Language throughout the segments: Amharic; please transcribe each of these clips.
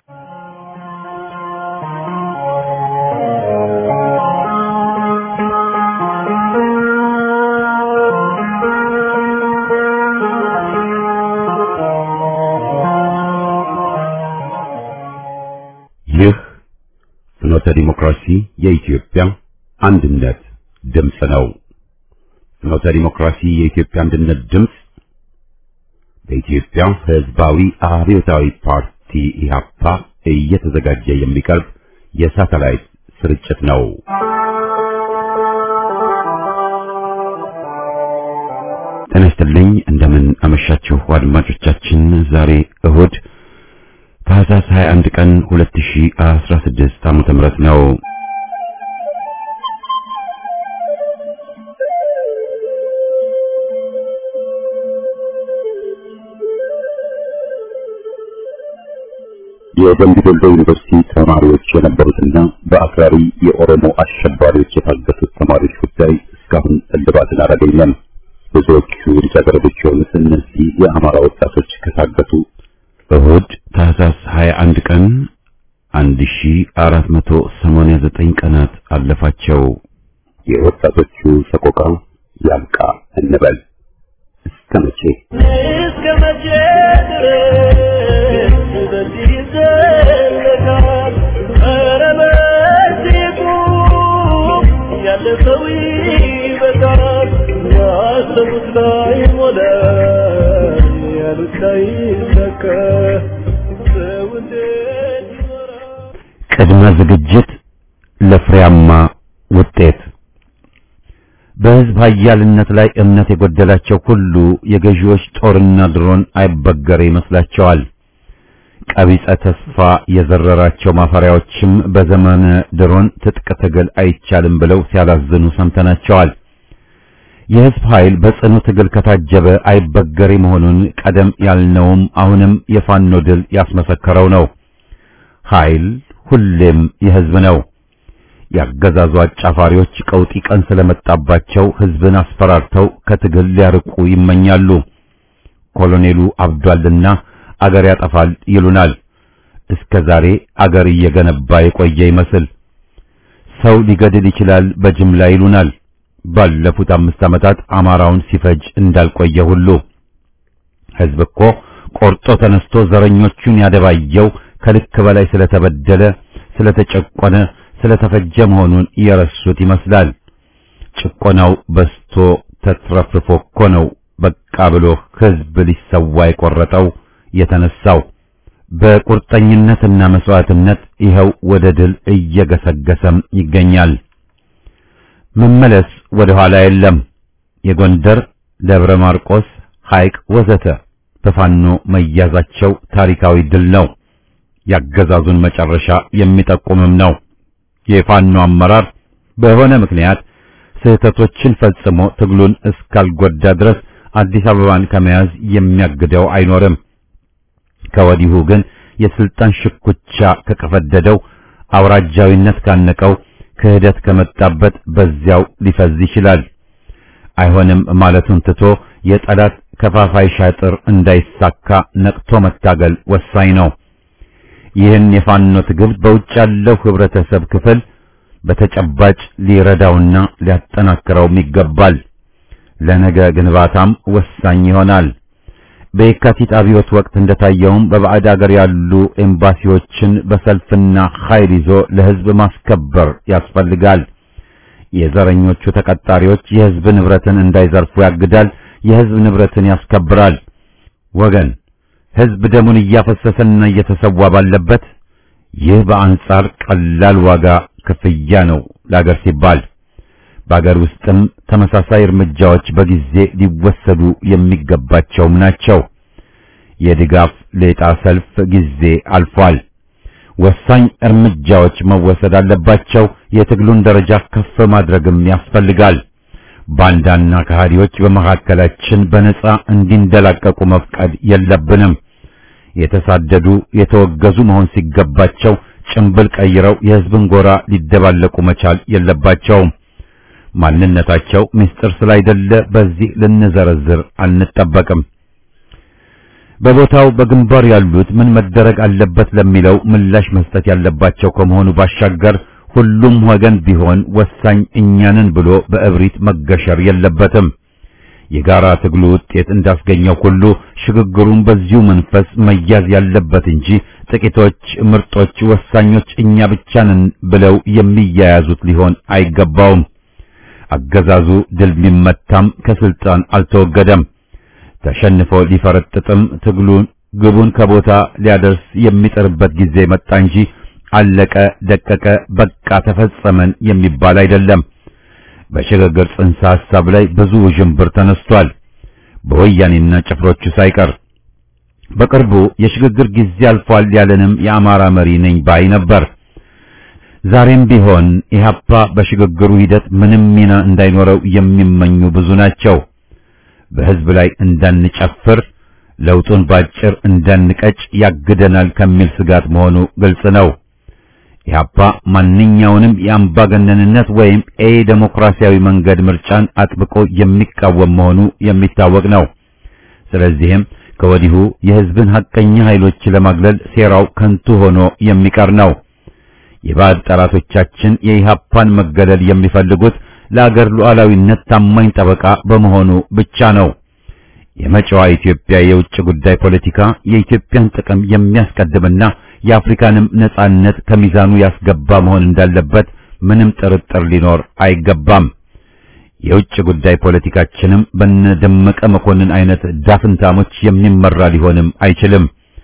ይህ ፍኖተ ዲሞክራሲ የኢትዮጵያ አንድነት ድምፅ ነው። ፍኖተ ዲሞክራሲ የኢትዮጵያ አንድነት ድምፅ በኢትዮጵያ ሕዝባዊ አብዮታዊ ፓርቲ ኢህአፓ እየተዘጋጀ የሚቀርብ የሳተላይት ስርጭት ነው። ጤና ይስጥልኝ፣ እንደምን አመሻችሁ አድማጮቻችን። ዛሬ እሁድ ታህሳስ 21 ቀን 2016 ዓመተ ምህረት ነው። የደምቢ ዶሎ ዩኒቨርሲቲ ተማሪዎች የነበሩትና በአክራሪ የኦሮሞ አሸባሪዎች የታገቱት ተማሪዎች ጉዳይ እስካሁን እልባትን አላገኘም። ብዙዎቹ ልጃገረዶች የሆኑት እነዚህ የአማራ ወጣቶች ከታገቱ እሁድ ታህሳስ 21 ቀን 1489 ቀናት አለፋቸው። የወጣቶቹ ሰቆቃ ያብቃ እንበል። እስከ መቼ ድረስ በዚህ ይዘለቃል? ኧረ በዚህ ቁም፣ ያለ ሰው ይበቃል። ያሰቡት ላይ ሞላ፣ ያሉት ላይ ሰከ ሰው እንዴት ይኖራል? ቅድመ ዝግጅት ለፍሬያማ ውጤት። በሕዝብ ኃያልነት ላይ እምነት የጎደላቸው ሁሉ የገዢዎች ጦርና ድሮን አይበገሬ ይመስላቸዋል። ቀቢጸ ተስፋ የዘረራቸው ማፈሪያዎችም በዘመነ ድሮን ትጥቅ ትግል አይቻልም ብለው ሲያላዝኑ ሰምተናቸዋል። የሕዝብ ኃይል በጽኑ ትግል ከታጀበ አይበገሬ መሆኑን ቀደም ያልነውም አሁንም የፋኖ ድል ያስመሰከረው ነው። ኃይል ሁሌም የሕዝብ ነው። ያገዛዙ አጫፋሪዎች ቀውጢ ቀን ስለመጣባቸው ሕዝብን አስፈራርተው ከትግል ሊያርቁ ይመኛሉ። ኮሎኔሉ አብዷልና አገር ያጠፋል ይሉናል። እስከ ዛሬ አገር እየገነባ የቆየ ይመስል ሰው ሊገድል ይችላል በጅምላ ይሉናል። ባለፉት 5 ዓመታት አማራውን ሲፈጅ እንዳልቆየ ሁሉ ሕዝብ እኮ ቆርጦ ተነስቶ ዘረኞቹን ያደባየው ከልክ በላይ ስለተበደለ፣ ስለተጨቆነ፣ ስለተፈጀ መሆኑን የረሱት ይመስላል። ጭቆናው በስቶ ተትረፍርፎ እኮ ነው በቃ ብሎ ሕዝብ ሊሰዋ የቆረጠው የተነሳው። በቁርጠኝነትና መስዋዕትነት ይኸው ወደ ድል እየገሰገሰም ይገኛል። መመለስ ወደ ኋላ የለም። የጎንደር፣ ደብረ ማርቆስ፣ ሐይቅ ወዘተ በፋኖ መያዛቸው ታሪካዊ ድል ነው። ያገዛዙን መጨረሻ የሚጠቁምም ነው። የፋኖ አመራር በሆነ ምክንያት ስህተቶችን ፈጽሞ ትግሉን እስካልጎዳ ድረስ አዲስ አበባን ከመያዝ የሚያግደው አይኖርም። ከወዲሁ ግን የስልጣን ሽኩቻ ከቀፈደደው፣ አውራጃዊነት ካነቀው፣ ክህደት ከመጣበት በዚያው ሊፈዝ ይችላል። አይሆንም ማለቱን ትቶ የጠላት ከፋፋይ ሻጥር እንዳይሳካ ነቅቶ መታገል ወሳኝ ነው። ይህን የፋኖ ትግል በውጭ ያለው ህብረተሰብ ክፍል በተጨባጭ ሊረዳውና ሊያጠናክረውም ይገባል። ለነገ ግንባታም ወሳኝ ይሆናል። በየካቲት አብዮት ወቅት እንደታየውም በባዕድ አገር ያሉ ኤምባሲዎችን በሰልፍና ኃይል ይዞ ለህዝብ ማስከበር ያስፈልጋል። የዘረኞቹ ተቀጣሪዎች የህዝብ ንብረትን እንዳይዘርፉ ያግዳል፣ የህዝብ ንብረትን ያስከብራል። ወገን ህዝብ ደሙን እያፈሰሰና እየተሰዋ ባለበት ይህ በአንጻር ቀላል ዋጋ ክፍያ ነው ለአገር ሲባል። በአገር ውስጥም ተመሳሳይ እርምጃዎች በጊዜ ሊወሰዱ የሚገባቸውም ናቸው። የድጋፍ ሌጣ ሰልፍ ጊዜ አልፏል። ወሳኝ እርምጃዎች መወሰድ አለባቸው። የትግሉን ደረጃ ከፍ ማድረግም ያስፈልጋል። ባንዳና ከሃዲዎች በመካከላችን በነጻ እንዲንደላቀቁ መፍቀድ የለብንም። የተሳደዱ የተወገዙ መሆን ሲገባቸው ጭንብል ቀይረው የህዝብን ጎራ ሊደባለቁ መቻል የለባቸውም። ማንነታቸው ምስጢር ስላይደለ በዚህ ልንዘረዝር አንጠበቅም። በቦታው በግንባር ያሉት ምን መደረግ አለበት ለሚለው ምላሽ መስጠት ያለባቸው ከመሆኑ ባሻገር ሁሉም ወገን ቢሆን ወሳኝ እኛንን ብሎ በእብሪት መገሸር የለበትም። የጋራ ትግሉ ውጤት እንዳስገኘው ሁሉ ሽግግሩን በዚሁ መንፈስ መያዝ ያለበት እንጂ ጥቂቶች ምርጦች ወሳኞች እኛ ብቻ ነን ብለው የሚያያዙት ሊሆን አይገባውም። አገዛዙ ድል ቢመታም ከስልጣን አልተወገደም። ተሸንፎ ሊፈረጥጥም ትግሉን ግቡን ከቦታ ሊያደርስ የሚጥርበት ጊዜ መጣ እንጂ አለቀ ደቀቀ በቃ ተፈጸመን የሚባል አይደለም። በሽግግር ጽንሰ ሐሳብ ላይ ብዙ ውዥንብር ተነስቷል፣ በወያኔና ጭፍሮቹ ሳይቀር። በቅርቡ የሽግግር ጊዜ አልፏል ያለንም የአማራ መሪ ነኝ ባይ ነበር። ዛሬም ቢሆን ኢህአፓ በሽግግሩ ሂደት ምንም ሚና እንዳይኖረው የሚመኙ ብዙ ናቸው። በህዝብ ላይ እንዳንጨፍር ለውጡን ባጭር እንዳንቀጭ ያግደናል ከሚል ስጋት መሆኑ ግልጽ ነው። ኢህአፓ ማንኛውንም የአምባገነንነት ወይም ዴሞክራሲያዊ መንገድ ምርጫን አጥብቆ የሚቃወም መሆኑ የሚታወቅ ነው። ስለዚህም ከወዲሁ የህዝብን ሐቀኛ ኃይሎች ለማግለል ሴራው ከንቱ ሆኖ የሚቀር ነው። የባዕድ ጠላቶቻችን የኢህአፓን መገለል የሚፈልጉት ለአገር ሉዓላዊነት ታማኝ ጠበቃ በመሆኑ ብቻ ነው። የመጪዋ ኢትዮጵያ የውጭ ጉዳይ ፖለቲካ የኢትዮጵያን ጥቅም የሚያስቀድምና የአፍሪካንም ነጻነት ከሚዛኑ ያስገባ መሆን እንዳለበት ምንም ጥርጥር ሊኖር አይገባም። የውጭ ጉዳይ ፖለቲካችንም በነደመቀ መኮንን አይነት ዳፍንታሞች የሚመራ ሊሆንም አይችልም።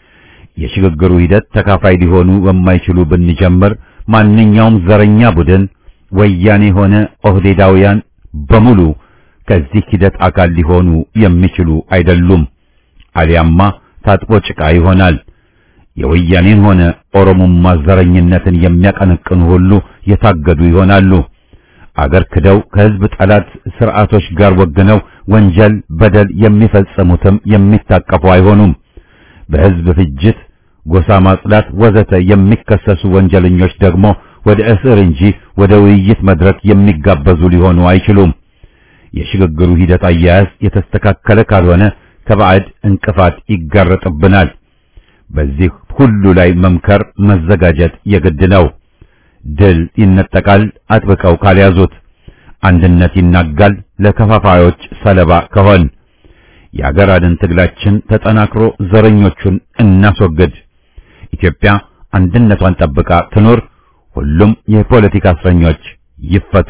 የሽግግሩ ሂደት ተካፋይ ሊሆኑ በማይችሉ ብንጀምር ማንኛውም ዘረኛ ቡድን ወያኔ ሆነ ኦህዴዳውያን በሙሉ ከዚህ ሂደት አካል ሊሆኑ የሚችሉ አይደሉም። አሊያማ ታጥቦ ጭቃ ይሆናል። የወያኔን ሆነ ኦሮሞማ ዘረኝነትን የሚያቀነቅኑ ሁሉ የታገዱ ይሆናሉ። አገር ክደው ከህዝብ ጠላት ስርዓቶች ጋር ወግነው ወንጀል በደል የሚፈጽሙትም የሚታቀፉ አይሆኑም። በህዝብ ፍጅት፣ ጎሳ ማጽዳት ወዘተ የሚከሰሱ ወንጀለኞች ደግሞ ወደ እስር እንጂ ወደ ውይይት መድረክ የሚጋበዙ ሊሆኑ አይችሉም። የሽግግሩ ሂደት አያያዝ የተስተካከለ ካልሆነ ከባዕድ እንቅፋት ይጋረጥብናል። በዚህ ሁሉ ላይ መምከር መዘጋጀት የግድ ነው። ድል ይነጠቃል አጥብቀው ካልያዙት፣ አንድነት ይናጋል ለከፋፋዮች ሰለባ ከሆን። የአገር አድን ትግላችን ተጠናክሮ ዘረኞቹን እናስወግድ። ኢትዮጵያ አንድነቷን ጠብቃ ትኖር። ሁሉም የፖለቲካ እስረኞች ይፈቱ።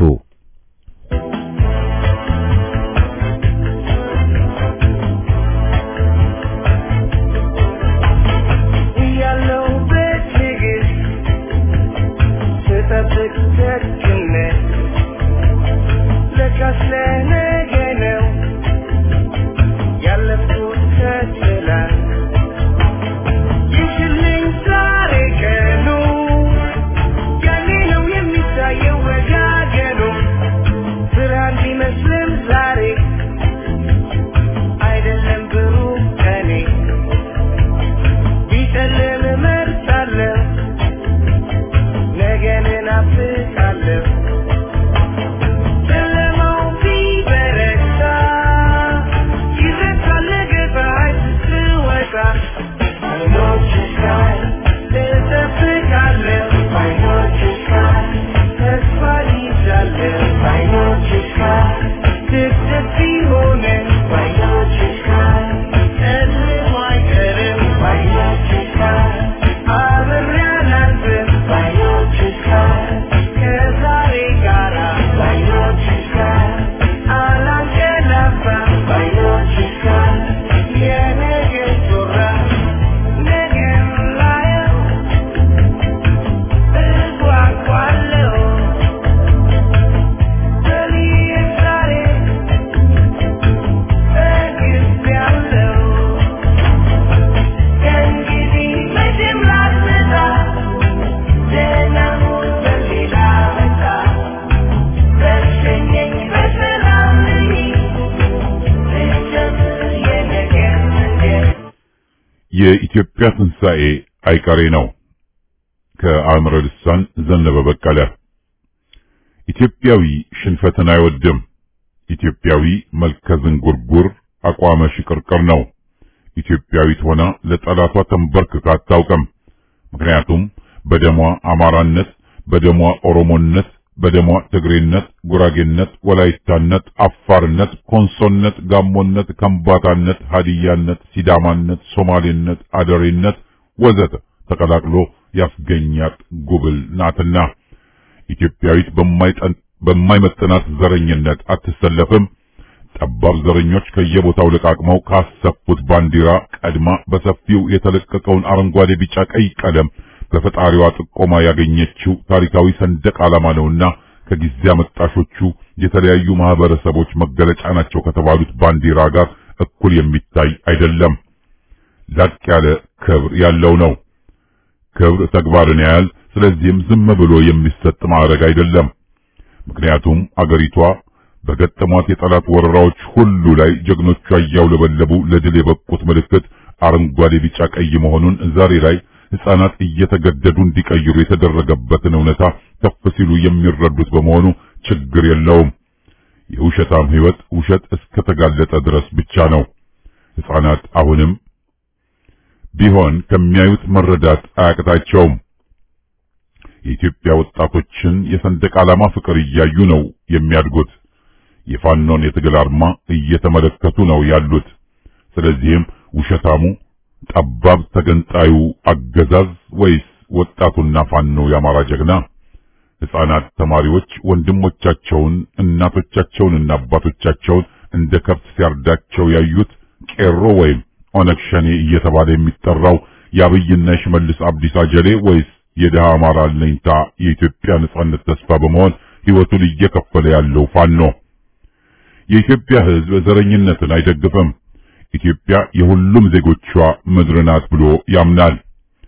የኢትዮጵያ ትንሣኤ አይቀሬ ነው። ከአእምሮ ልሳን ዘነበ በቀለ። ኢትዮጵያዊ ሽንፈትን አይወድም። ኢትዮጵያዊ መልከ ዝንጉርጉር አቋመ ሽቅርቅር ነው። ኢትዮጵያዊት ሆና ለጠላቷ ተንበርክካ አታውቅም። ምክንያቱም በደሟ አማራነት፣ በደሟ ኦሮሞነት፣ በደሟ ትግሬነት፣ ጉራጌነት፣ ወላይታነት፣ አፋርነት፣ ኮንሶነት፣ ጋሞነት፣ ከምባታነት፣ ሀዲያነት፣ ሲዳማነት፣ ሶማሌነት፣ አደሬነት ወዘተ ተቀላቅሎ ያስገኛት ጉብል ናትና ኢትዮጵያዊት በማይመጥናት ዘረኝነት አትሰለፍም። ጠባብ ዘረኞች ከየቦታው ለቃቅመው ካሰፉት ባንዲራ ቀድማ በሰፊው የተለቀቀውን አረንጓዴ፣ ቢጫ፣ ቀይ ቀለም በፈጣሪዋ ጥቆማ ያገኘችው ታሪካዊ ሰንደቅ ዓላማ ነውና ከጊዜ አመጣሾቹ የተለያዩ ማህበረሰቦች መገለጫ ናቸው ከተባሉት ባንዲራ ጋር እኩል የሚታይ አይደለም። ላቅ ያለ ክብር ያለው ነው። ክብር ተግባርን ያያል። ስለዚህም ዝም ብሎ የሚሰጥ ማዕረግ አይደለም። ምክንያቱም አገሪቷ በገጠሟት የጠላት ወረራዎች ሁሉ ላይ ጀግኖቿ እያውለበለቡ ለድል የበቁት ምልክት አረንጓዴ፣ ቢጫ፣ ቀይ መሆኑን ዛሬ ላይ ሕፃናት እየተገደዱ እንዲቀይሩ የተደረገበትን እውነታ ከፍ ሲሉ የሚረዱት በመሆኑ ችግር የለውም። የውሸታም ሕይወት ውሸት እስከተጋለጠ ድረስ ብቻ ነው። ሕፃናት አሁንም ቢሆን ከሚያዩት መረዳት አያቅታቸውም። የኢትዮጵያ ወጣቶችን የሰንደቅ ዓላማ ፍቅር እያዩ ነው የሚያድጉት። የፋኖን የትግል አርማ እየተመለከቱ ነው ያሉት። ስለዚህም ውሸታሙ ጠባብ ተገንጣዩ አገዛዝ ወይስ ወጣቱና ፋኖ የአማራ ጀግና? ሕፃናት ተማሪዎች ወንድሞቻቸውን እናቶቻቸውንና አባቶቻቸውን እንደ ከብት ሲያርዳቸው ያዩት ቄሮ ወይም ኦነግ ሸኔ እየተባለ የሚጠራው የአብይና የሽመልስ አብዲሳ ጀሌ ወይስ የደሃ አማራ አለኝታ የኢትዮጵያ ነጻነት ተስፋ በመሆን ሕይወቱን እየከፈለ ያለው ፋኖ? የኢትዮጵያ ሕዝብ ዘረኝነትን አይደግፍም። ኢትዮጵያ የሁሉም ዜጎቿ ምድር ናት ብሎ ያምናል።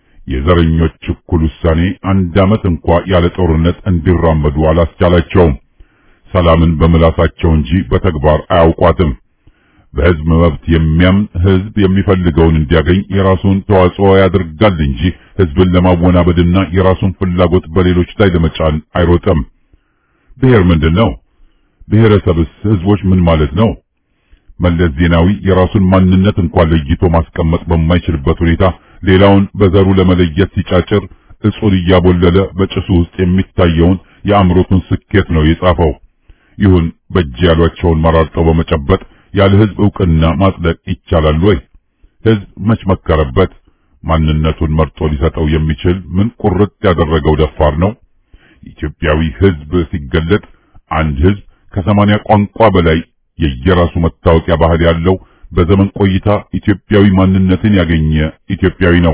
የዘረኞች እኩል ውሳኔ አንድ ዓመት እንኳ ያለ ጦርነት እንዲራመዱ አላስቻላቸውም። ሰላምን በምላሳቸው እንጂ በተግባር አያውቋትም። በሕዝብ መብት የሚያምን ሕዝብ የሚፈልገውን እንዲያገኝ የራሱን ተዋጽኦ ያደርጋል እንጂ ሕዝብን ለማወናበድና የራሱን ፍላጎት በሌሎች ላይ ለመጫን አይሮጥም። ብሔር ምንድነው? ብሔረሰብስ ሕዝቦች ምን ማለት ነው? መለስ ዜናዊ የራሱን ማንነት እንኳን ለይቶ ማስቀመጥ በማይችልበት ሁኔታ ሌላውን በዘሩ ለመለየት ሲጫጭር እጹን እያቦለለ በጭሱ ውስጥ የሚታየውን የአእምሮቱን ስኬት ነው የጻፈው። ይሁን በእጅ ያሏቸውን መራርጠው በመጨበጥ ያለ ሕዝብ ዕውቅና ማጽደቅ ይቻላል ወይ? ሕዝብ መች መከረበት? ማንነቱን መርጦ ሊሰጠው የሚችል ምን ቁርጥ ያደረገው ደፋር ነው? ኢትዮጵያዊ ሕዝብ ሲገለጥ አንድ ሕዝብ ከ80 ቋንቋ በላይ የየራሱ መታወቂያ ባህል ያለው በዘመን ቆይታ ኢትዮጵያዊ ማንነትን ያገኘ ኢትዮጵያዊ ነው።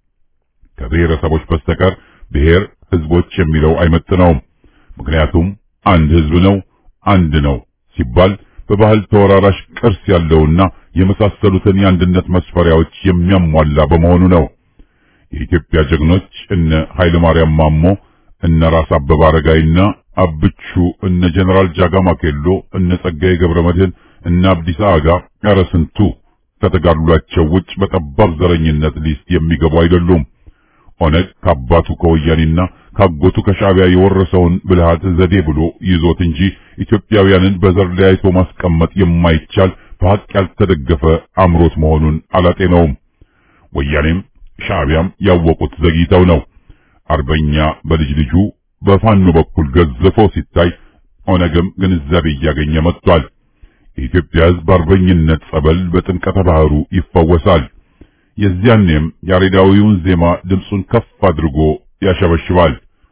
ከብሔረሰቦች በስተቀር ብሔር ሕዝቦች የሚለው አይመጥነውም። ምክንያቱም አንድ ሕዝብ ነው፣ አንድ ነው ሲባል በባህል ተወራራሽ ቅርስ ያለውና የመሳሰሉትን የአንድነት መስፈሪያዎች የሚያሟላ በመሆኑ ነው። የኢትዮጵያ ጀግኖች እነ ኃይለ ማርያም ማሞ፣ እነ ራስ አበበ አረጋይና አብቹ፣ እነ ጀነራል ጃጋማ ኬሎ፣ እነ ጸጋዬ ገብረመድህን፣ እነ አብዲሳ አጋ ኧረ ስንቱ ከተጋድሏቸው ውጭ በጠባብ ዘረኝነት ሊስት የሚገቡ አይደሉም። ኦነግ ከአባቱ ከወያኔና ካጎቱ ከሻዕቢያ የወረሰውን ብልሃት ዘዴ ብሎ ይዞት እንጂ ኢትዮጵያውያንን በዘር ለያይቶ ማስቀመጥ የማይቻል በሐቅ ያልተደገፈ አምሮት መሆኑን አላጤነውም። ወያኔም ሻዕቢያም ያወቁት ዘግይተው ነው። አርበኛ በልጅ ልጁ በፋኖ በኩል ገዝፎ ሲታይ ኦነግም ግንዛቤ እያገኘ መጥቷል። የኢትዮጵያ ሕዝብ አርበኝነት ጸበል በጥምቀተ ባህሩ ይፈወሳል። የዚያኔም ያሬዳዊውን ዜማ ድምፁን ከፍ አድርጎ ያሸበሽባል።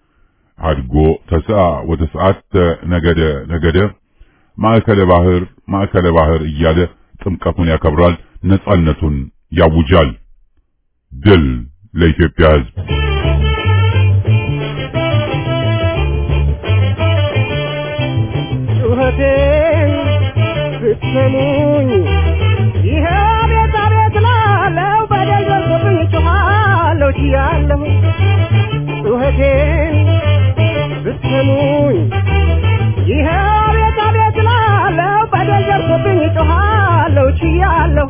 አድጎ ተስአ ወተስዓተ ነገደ ነገደ ማዕከለ ባህር እያለ ጥምቀቱን ያከብራል፣ ነጻነቱን ያውጃል። ድል ለኢትዮጵያ ሕዝብ! ጩኸቴን ብትሰሙኝ ይሄ ቤት አቤት ላለው በደል ደርሶብኝ ጮኻለሁ ችያለሁ። ጩኸቴን ብትሰሙኝ ይሄ ቤት አቤት ላለው በደል ደርሶብኝ ጮኻለሁ ችያለሁ።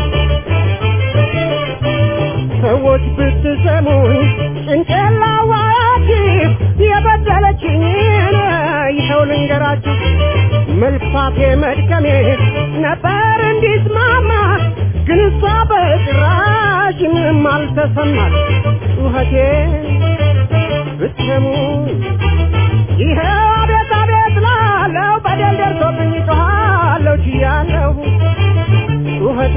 ሰዎች ብትሰሙኝ ጭንቅላዋ ልንገራችሁ መልፋቴ መድከሜ ነበር እንዲስማማ ግን እሷ በጭራሽ ምንም አልተሰማት ጩኸቴ ብትሰሙ ይሄ አቤት አቤት ላለው በደል ደርሶብኝ ጮኻለሁ ችያለሁ ጩኸቴ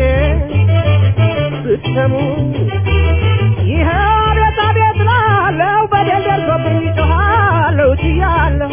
ብትሰሙ ይሄ አቤት አቤት ላለው በደል ደርሶብኝ ጮኻለሁ ችያለሁ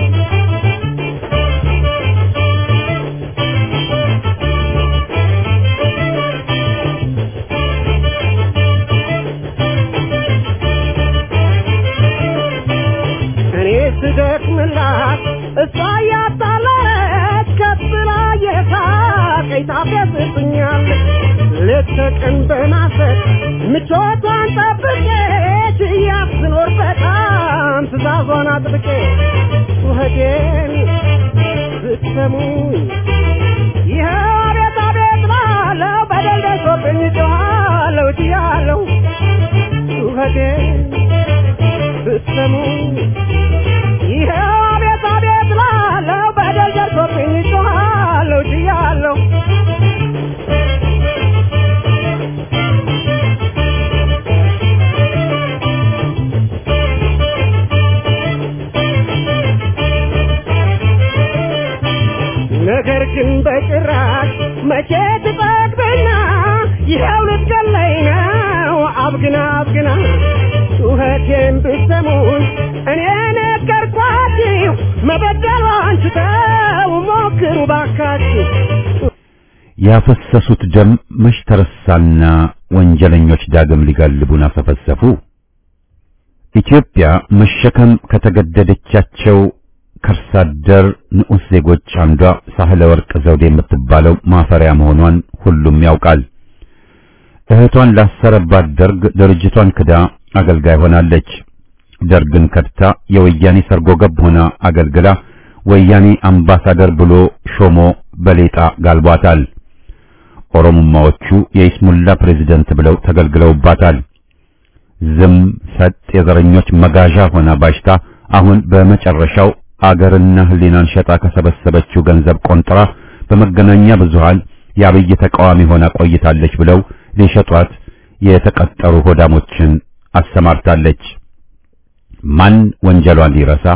ስደክምላት እሷ ያጣላት ከብላ የሳቀኝ ታፈስብኛለች ሌት ተቀን በናፈቅ ምቾቷን ጠብቄ ችያት ስኖር በጣም ትእዛዟን አጥብቄ ጩኸቴን ብትሰሙኝ ይሄ አቤት አቤት ላለው በደል ደርሶብኝ ጮኻለሁ ችያለሁ ጩኸቴን ብትሰሙኝ ይሄ አቤት አቤት ላለው በደል ደርሶብኝ ጮኻለሁ ችያለሁ ነገር ግን በጭራሽ መቼ ትጠግብና ይኸው ልትገለኝ ነው አብግና አብግና ጩኸቴን ብትሰሙኝ እኔ ነገርኳችሁ መበደሏን ትተው ሞክሩ ባካችሁ ያፈሰሱት ደም መች ተረሳና ወንጀለኞች ዳግም ሊጋልቡን አሰፈሰፉ ኢትዮጵያ መሸከም ከተገደደቻቸው ከርሳደር ንዑስ ዜጎች አንዷ ሳህለ ወርቅ ዘውዴ የምትባለው ማፈሪያ መሆኗን ሁሉም ያውቃል እህቷን ላሰረባት ደርግ ድርጅቷን ክዳ አገልጋይ ሆናለች ደርግን ከድታ የወያኔ ሰርጎ ገብ ሆና አገልግላ ወያኔ አምባሳደር ብሎ ሾሞ በሌጣ ጋልቧታል ኦሮሞማዎቹ የኢስሙላ ፕሬዝዳንት ብለው ተገልግለውባታል ዝም ሰጥ የዘረኞች መጋዣ ሆና ባሽታ አሁን በመጨረሻው አገርና ህሊናን ሸጣ ከሰበሰበችው ገንዘብ ቆንጥራ በመገናኛ ብዙሃን ያብይ ተቃዋሚ ሆና ቆይታለች ብለው ሊሸጧት የተቀጠሩ ሆዳሞችን አሰማርታለች ማን ወንጀሏን ሊረሳ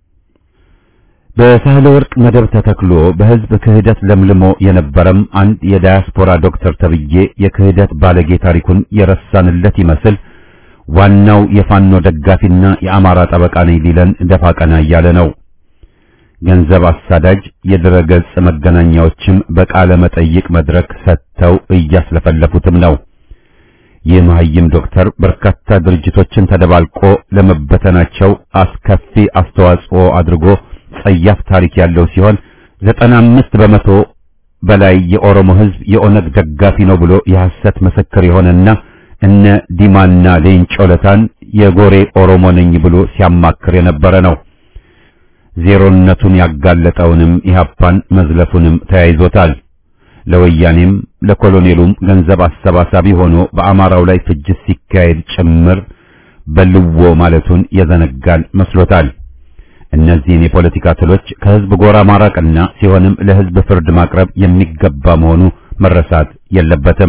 በሳህለ ወርቅ መደብ ተተክሎ በህዝብ ክህደት ለምልሞ የነበረም አንድ የዳያስፖራ ዶክተር ተብዬ የክህደት ባለጌ ታሪኩን የረሳንለት ይመስል ዋናው የፋኖ ደጋፊና የአማራ ጠበቃ ነኝ ሊለን ደፋ ቀና እያለ ነው ገንዘብ አሳዳጅ የድረገጽ መገናኛዎችም በቃለ መጠይቅ መድረክ ሰጥተው እያስለፈለፉትም ነው የማህይም ዶክተር በርካታ ድርጅቶችን ተደባልቆ ለመበተናቸው አስከፊ አስተዋጽኦ አድርጎ ጸያፍ ታሪክ ያለው ሲሆን 95% በላይ የኦሮሞ ህዝብ የኦነግ ደጋፊ ነው ብሎ የሐሰት ምስክር የሆነና እነ ዲማና ሌንጮለታን የጎሬ ኦሮሞ ነኝ ብሎ ሲያማክር የነበረ ነው ዜሮነቱን ያጋለጠውንም ኢህአፓን መዝለፉንም ተያይዞታል ለወያኔም ለኮሎኔሉም ገንዘብ አሰባሳቢ ሆኖ በአማራው ላይ ፍጅት ሲካሄድ ጭምር በልዎ ማለቱን የዘነጋል መስሎታል እነዚህን የፖለቲካ ትሎች ከህዝብ ጎራ ማራቅና ሲሆንም ለህዝብ ፍርድ ማቅረብ የሚገባ መሆኑ መረሳት የለበትም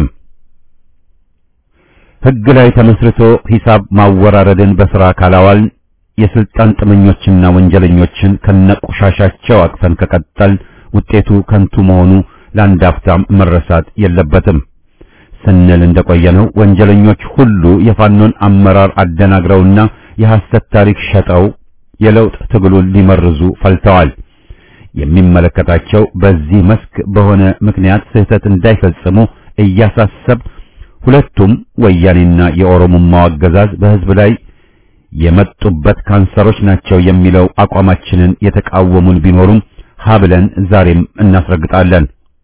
ህግ ላይ ተመስርቶ ሂሳብ ማወራረድን በስራ ካላዋል የስልጣን ጥመኞችና ወንጀለኞችን ከነቆሻሻቸው አቅፈን ከቀጠል ውጤቱ ከንቱ መሆኑ ላንዳፍታም መረሳት የለበትም ስንል እንደቆየነው ወንጀለኞች ሁሉ የፋኖን አመራር አደናግረውና የሐሰት ታሪክ ሸጠው የለውጥ ትግሉን ሊመርዙ ፈልተዋል የሚመለከታቸው በዚህ መስክ በሆነ ምክንያት ስህተት እንዳይፈጽሙ እያሳሰብ ሁለቱም ወያኔና የኦሮሞማው አገዛዝ በህዝብ ላይ የመጡበት ካንሰሮች ናቸው የሚለው አቋማችንን የተቃወሙን ቢኖሩም ሀብለን ዛሬም እናስረግጣለን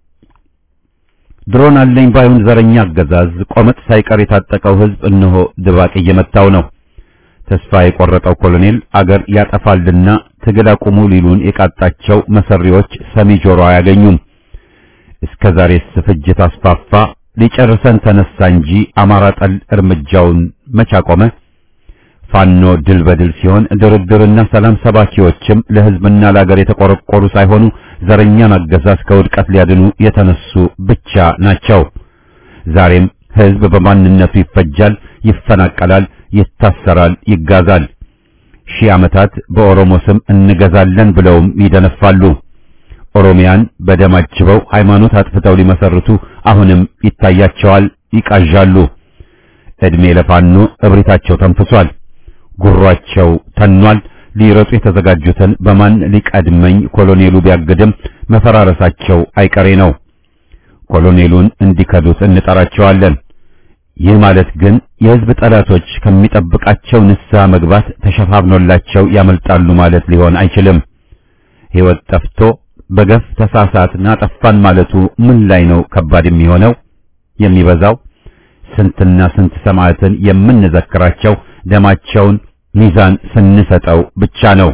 ድሮን አለኝ ባይሁን ዘረኛ አገዛዝ ቆመጥ ሳይቀር የታጠቀው ህዝብ እነሆ ድባቅ እየመታው ነው ተስፋ የቆረጠው ኮሎኔል አገር ያጠፋልና ትግል አቁሙ ሊሉን የቃጣቸው መሰሪዎች ሰሚ ጆሮ አያገኙም እስከዛሬስ ፍጅት አስፋፋ ሊጨርሰን ተነሳ እንጂ አማራ ጠል እርምጃውን መቻ ቆመ ፋኖ ድል በድል ሲሆን ድርድርና ሰላም ሰባኪዎችም ለሕዝብና ለአገር የተቆረቆሩ ሳይሆኑ ዘረኛን አገዛዝ ከውድቀት ሊያድኑ የተነሱ ብቻ ናቸው። ዛሬም ሕዝብ በማንነቱ ይፈጃል፣ ይፈናቀላል፣ ይታሰራል፣ ይጋዛል። ሺህ ዓመታት በኦሮሞ ስም እንገዛለን ብለውም ይደነፋሉ። ኦሮሚያን በደም አጅበው ሃይማኖት አጥፍተው ሊመሰርቱ አሁንም ይታያቸዋል፣ ይቃዣሉ። እድሜ ለፋኖ እብሪታቸው ተንፍሷል፣ ጉሯቸው ተኗል። ሊረጡ የተዘጋጁትን በማን ሊቀድመኝ ኮሎኔሉ ቢያግድም መፈራረሳቸው አይቀሬ ነው። ኮሎኔሉን እንዲከዱት እንጠራቸዋለን። ይህ ማለት ግን የሕዝብ ጠላቶች ከሚጠብቃቸው ንስሐ መግባት ተሸፋፍኖላቸው ያመልጣሉ ማለት ሊሆን አይችልም። ሕይወት ጠፍቶ በገፍ ተሳሳትን አጠፋን ማለቱ ምን ላይ ነው ከባድ የሚሆነው የሚበዛው? ስንትና ስንት ሰማዕትን የምንዘክራቸው ደማቸውን ሚዛን ስንሰጠው ብቻ ነው።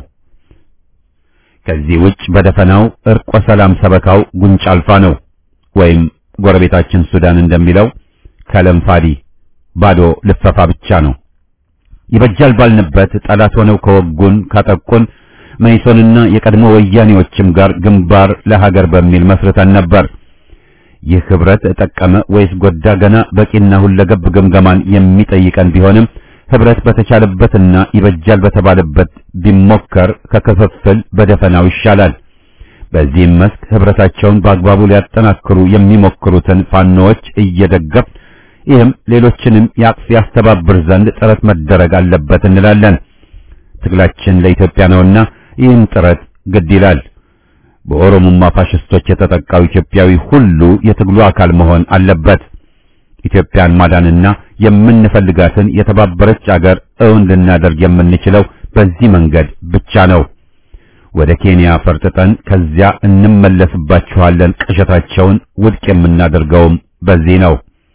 ከዚህ ውጭ በደፈናው እርቆ ሰላም ሰበካው ጉንጭ አልፋ ነው። ወይም ጎረቤታችን ሱዳን እንደሚለው ከለምፋዲ ባዶ ልፈፋ ብቻ ነው። ይበጃል ባልንበት ጠላት ሆነው ከወጉን ካጠቁን መይሶንና የቀድሞ ወያኔዎችም ጋር ግንባር ለሀገር በሚል መስርተን ነበር። ይህ ህብረት ጠቀመ ወይስ ጎዳ? ገና በቂና ሁለገብ ግምገማን የሚጠይቀን ቢሆንም ህብረት በተቻለበትና ይበጃል በተባለበት ቢሞከር ከክፍፍል በደፈናው ይሻላል። በዚህም መስክ ህብረታቸውን በአግባቡ ሊያጠናክሩ የሚሞክሩትን ፋኖዎች እየደገፍ ይህም ሌሎችንም ያቅፍ ያስተባብር ዘንድ ጥረት መደረግ አለበት እንላለን። ትግላችን ለኢትዮጵያ ነውና ይህን ጥረት ግድ ይላል። በኦሮሞማ ፋሽስቶች የተጠቃው ኢትዮጵያዊ ሁሉ የትግሉ አካል መሆን አለበት። ኢትዮጵያን ማዳንና የምንፈልጋትን የተባበረች አገር እውን ልናደርግ የምንችለው በዚህ መንገድ ብቻ ነው። ወደ ኬንያ ፈርጥጠን ከዚያ እንመለስባችኋለን ቅዠታቸውን ውድቅ የምናደርገውም በዚህ ነው።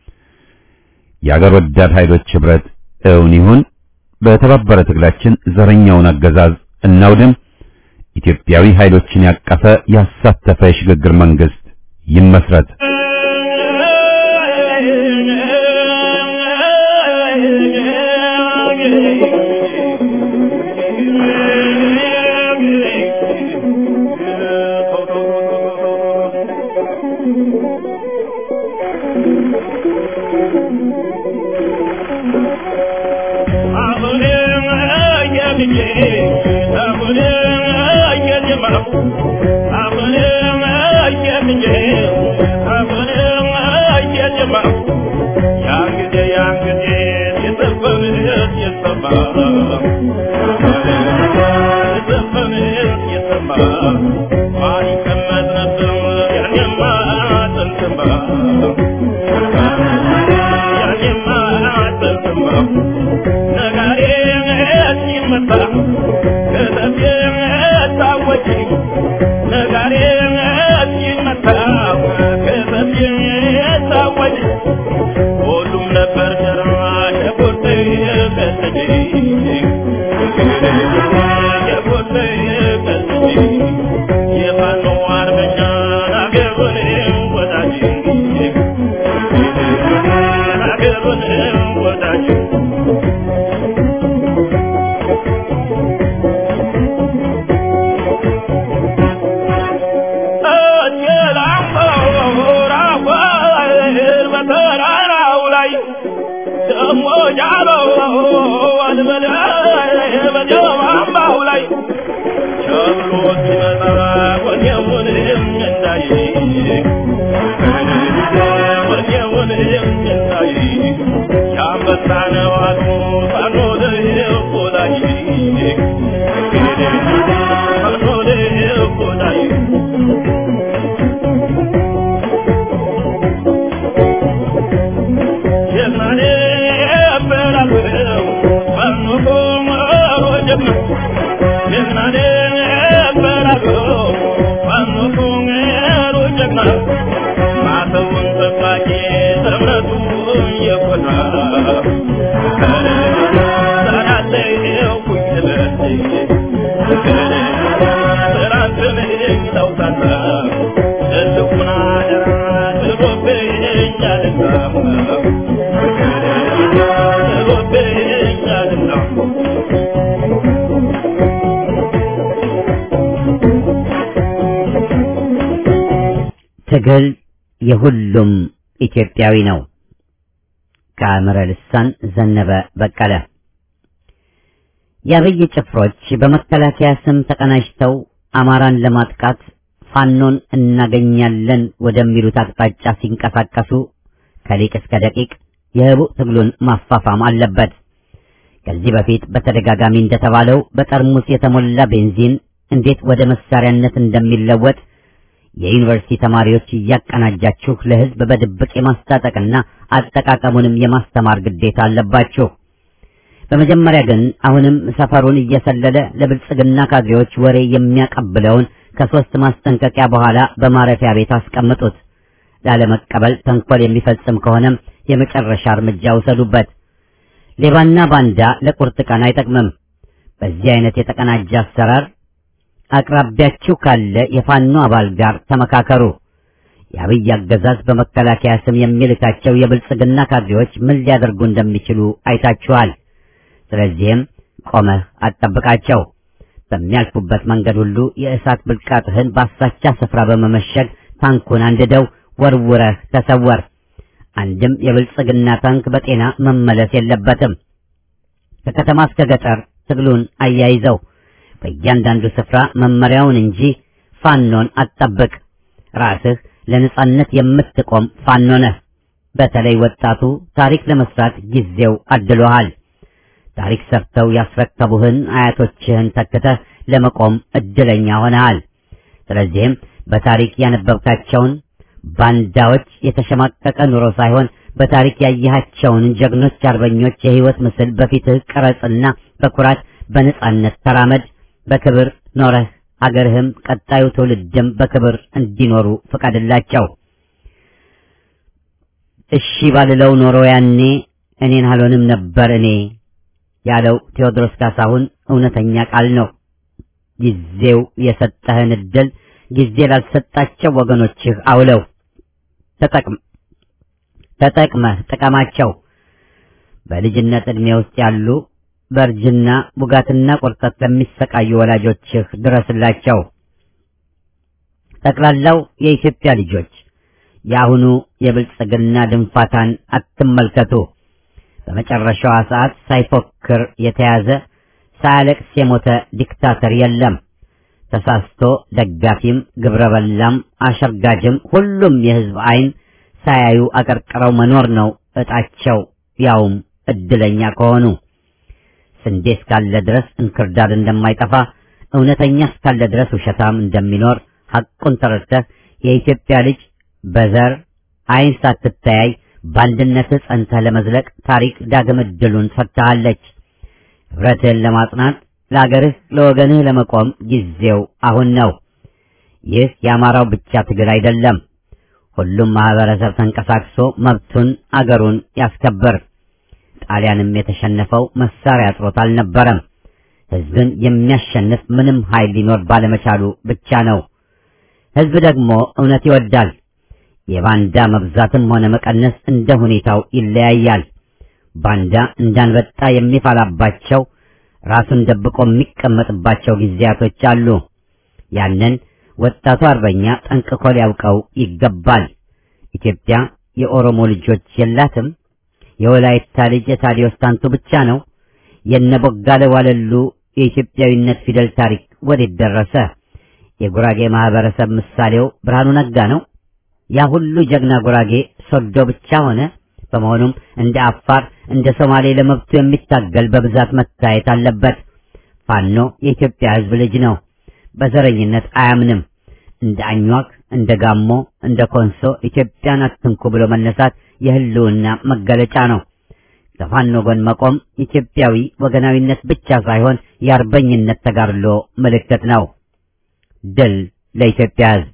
የአገር ወዳድ ኃይሎች ህብረት እውን ይሁን። በተባበረ ትግላችን ዘረኛውን አገዛዝ እናውድም። ኢትዮጵያዊ ኃይሎችን ያቀፈ ያሳተፈ የሽግግር መንግስት ይመስረት። Thank you. ትግል የሁሉም ኢትዮጵያዊ ነው። ከአምረ ልሳን ዘነበ በቀለ። የአብይ ጭፍሮች በመከላከያ ስም ተቀናጅተው አማራን ለማጥቃት ፋኖን እናገኛለን ወደሚሉት አቅጣጫ ሲንቀሳቀሱ ከሊቅ እስከ ደቂቅ የህቡዕ ትግሉን ማፋፋም አለበት። ከዚህ በፊት በተደጋጋሚ እንደተባለው በጠርሙስ የተሞላ ቤንዚን እንዴት ወደ መሳሪያነት እንደሚለወጥ የዩኒቨርሲቲ ተማሪዎች እያቀናጃችሁ ለህዝብ በድብቅ የማስታጠቅና አጠቃቀሙንም የማስተማር ግዴታ አለባችሁ። በመጀመሪያ ግን አሁንም ሰፈሩን እየሰለለ ለብልጽግና ካድሬዎች ወሬ የሚያቀብለውን ከሶስት ማስጠንቀቂያ በኋላ በማረፊያ ቤት አስቀምጡት። ላለመቀበል ተንኮል የሚፈጽም ከሆነም የመጨረሻ እርምጃ ውሰዱበት። ሌባና ባንዳ ለቁርጥ ቀን አይጠቅምም። በዚህ አይነት የተቀናጀ አሰራር አቅራቢያችሁ ካለ የፋኖ አባል ጋር ተመካከሩ። የአብይ አገዛዝ በመከላከያ ስም የሚልካቸው የብልጽግና ካድሬዎች ምን ሊያደርጉ እንደሚችሉ አይታችኋል። ስለዚህም ቆመህ አትጠብቃቸው። በሚያልፉበት መንገድ ሁሉ የእሳት ብልቃጥህን በአሳቻ ስፍራ በመመሸግ ታንኩን አንድደው ወርውረህ ተሰወር። አንድም የብልጽግና ታንክ በጤና መመለስ የለበትም። ከከተማ እስከ ገጠር ትግሉን አያይዘው በእያንዳንዱ ስፍራ መመሪያውን እንጂ ፋኖን አትጠብቅ። ራስህ ለነጻነት የምትቆም ፋኖ ነህ። በተለይ ወጣቱ ታሪክ ለመስራት ጊዜው አድሎሃል። ታሪክ ሰርተው ያስረከቡህን አያቶችህን ተክተህ ለመቆም እድለኛ ሆነሃል። ስለዚህም በታሪክ ያነበብካቸውን ባንዳዎች የተሸማቀቀ ኑሮ ሳይሆን በታሪክ ያየሃቸውን ጀግኖች አርበኞች የህይወት ምስል በፊትህ ቅረጽና በኩራት በነጻነት ተራመድ። በክብር ኖረህ አገርህም ቀጣዩ ትውልድም በክብር እንዲኖሩ ፍቀድላቸው። እሺ ባልለው ኖሮ ያኔ እኔን አልሆንም ነበር እኔ ያለው ቴዎድሮስ ካሳሁን እውነተኛ ቃል ነው። ጊዜው የሰጠህን እድል ጊዜ ላልሰጣቸው ወገኖችህ አውለው። ተጠቅመህ ጥቀማቸው። በልጅነት ዕድሜ ውስጥ ያሉ በእርጅና ቡጋትና ቁርጠት ለሚሰቃዩ ወላጆችህ ድረስላቸው። ጠቅላላው የኢትዮጵያ ልጆች የአሁኑ የብልጽግና ድንፋታን አትመልከቱ። በመጨረሻዋ ሰዓት ሳይፎክር የተያዘ ሳያለቅስ የሞተ ዲክታተር የለም። ተሳስቶ ደጋፊም ግብረበላም አሸርጋጅም ሁሉም የህዝብ አይን ሳያዩ አቀርቅረው መኖር ነው እጣቸው፣ ያውም እድለኛ ከሆኑ። ስንዴ እስካለ ድረስ እንክርዳድ እንደማይጠፋ፣ እውነተኛ እስካለ ድረስ ውሸታም እንደሚኖር ሐቁን ተረድተህ የኢትዮጵያ ልጅ በዘር አይን ሳትተያይ በአንድነትህ ጸንተህ ለመዝለቅ ታሪክ ዳግም እድሉን ሰጥታለች። ህብረትህን ለማጽናት ለአገርህ ለወገንህ ለመቆም ጊዜው አሁን ነው። ይህ የአማራው ብቻ ትግል አይደለም። ሁሉም ማህበረሰብ ተንቀሳቅሶ መብቱን አገሩን ያስከብር። ጣሊያንም የተሸነፈው መሳሪያ አጥሮት አልነበረም። ህዝብን የሚያሸንፍ ምንም ኃይል ሊኖር ባለመቻሉ ብቻ ነው። ህዝብ ደግሞ እውነት ይወዳል። የባንዳ መብዛትም ሆነ መቀነስ እንደ ሁኔታው ይለያያል። ባንዳ እንዳንበጣ የሚፋላባቸው ራሱን ደብቆ የሚቀመጥባቸው ጊዜያቶች አሉ። ያንን ወጣቱ አርበኛ ጠንቅቆ ሊያውቀው ይገባል። ኢትዮጵያ የኦሮሞ ልጆች የላትም። የወላይታ ልጅ የታዲዮስ ታንቱ ብቻ ነው። የነቦጋለ ዋለሉ የኢትዮጵያዊነት ፊደል ታሪክ ወዴት ደረሰ? የጉራጌ ማህበረሰብ ምሳሌው ብርሃኑ ነጋ ነው። ያ ሁሉ ጀግና ጉራጌ ሶዶ ብቻ ሆነ። በመሆኑም እንደ አፋር እንደ ሶማሌ ለመብቱ የሚታገል በብዛት መታየት አለበት። ፋኖ የኢትዮጵያ ህዝብ ልጅ ነው። በዘረኝነት አያምንም። እንደ አኟክ፣ እንደ ጋሞ፣ እንደ ኮንሶ ኢትዮጵያን አትንኩ ብሎ መነሳት የህልውና መገለጫ ነው። ከፋኖ ጎን መቆም ኢትዮጵያዊ ወገናዊነት ብቻ ሳይሆን የአርበኝነት ተጋድሎ ምልክት ነው። ድል ለኢትዮጵያ ህዝብ!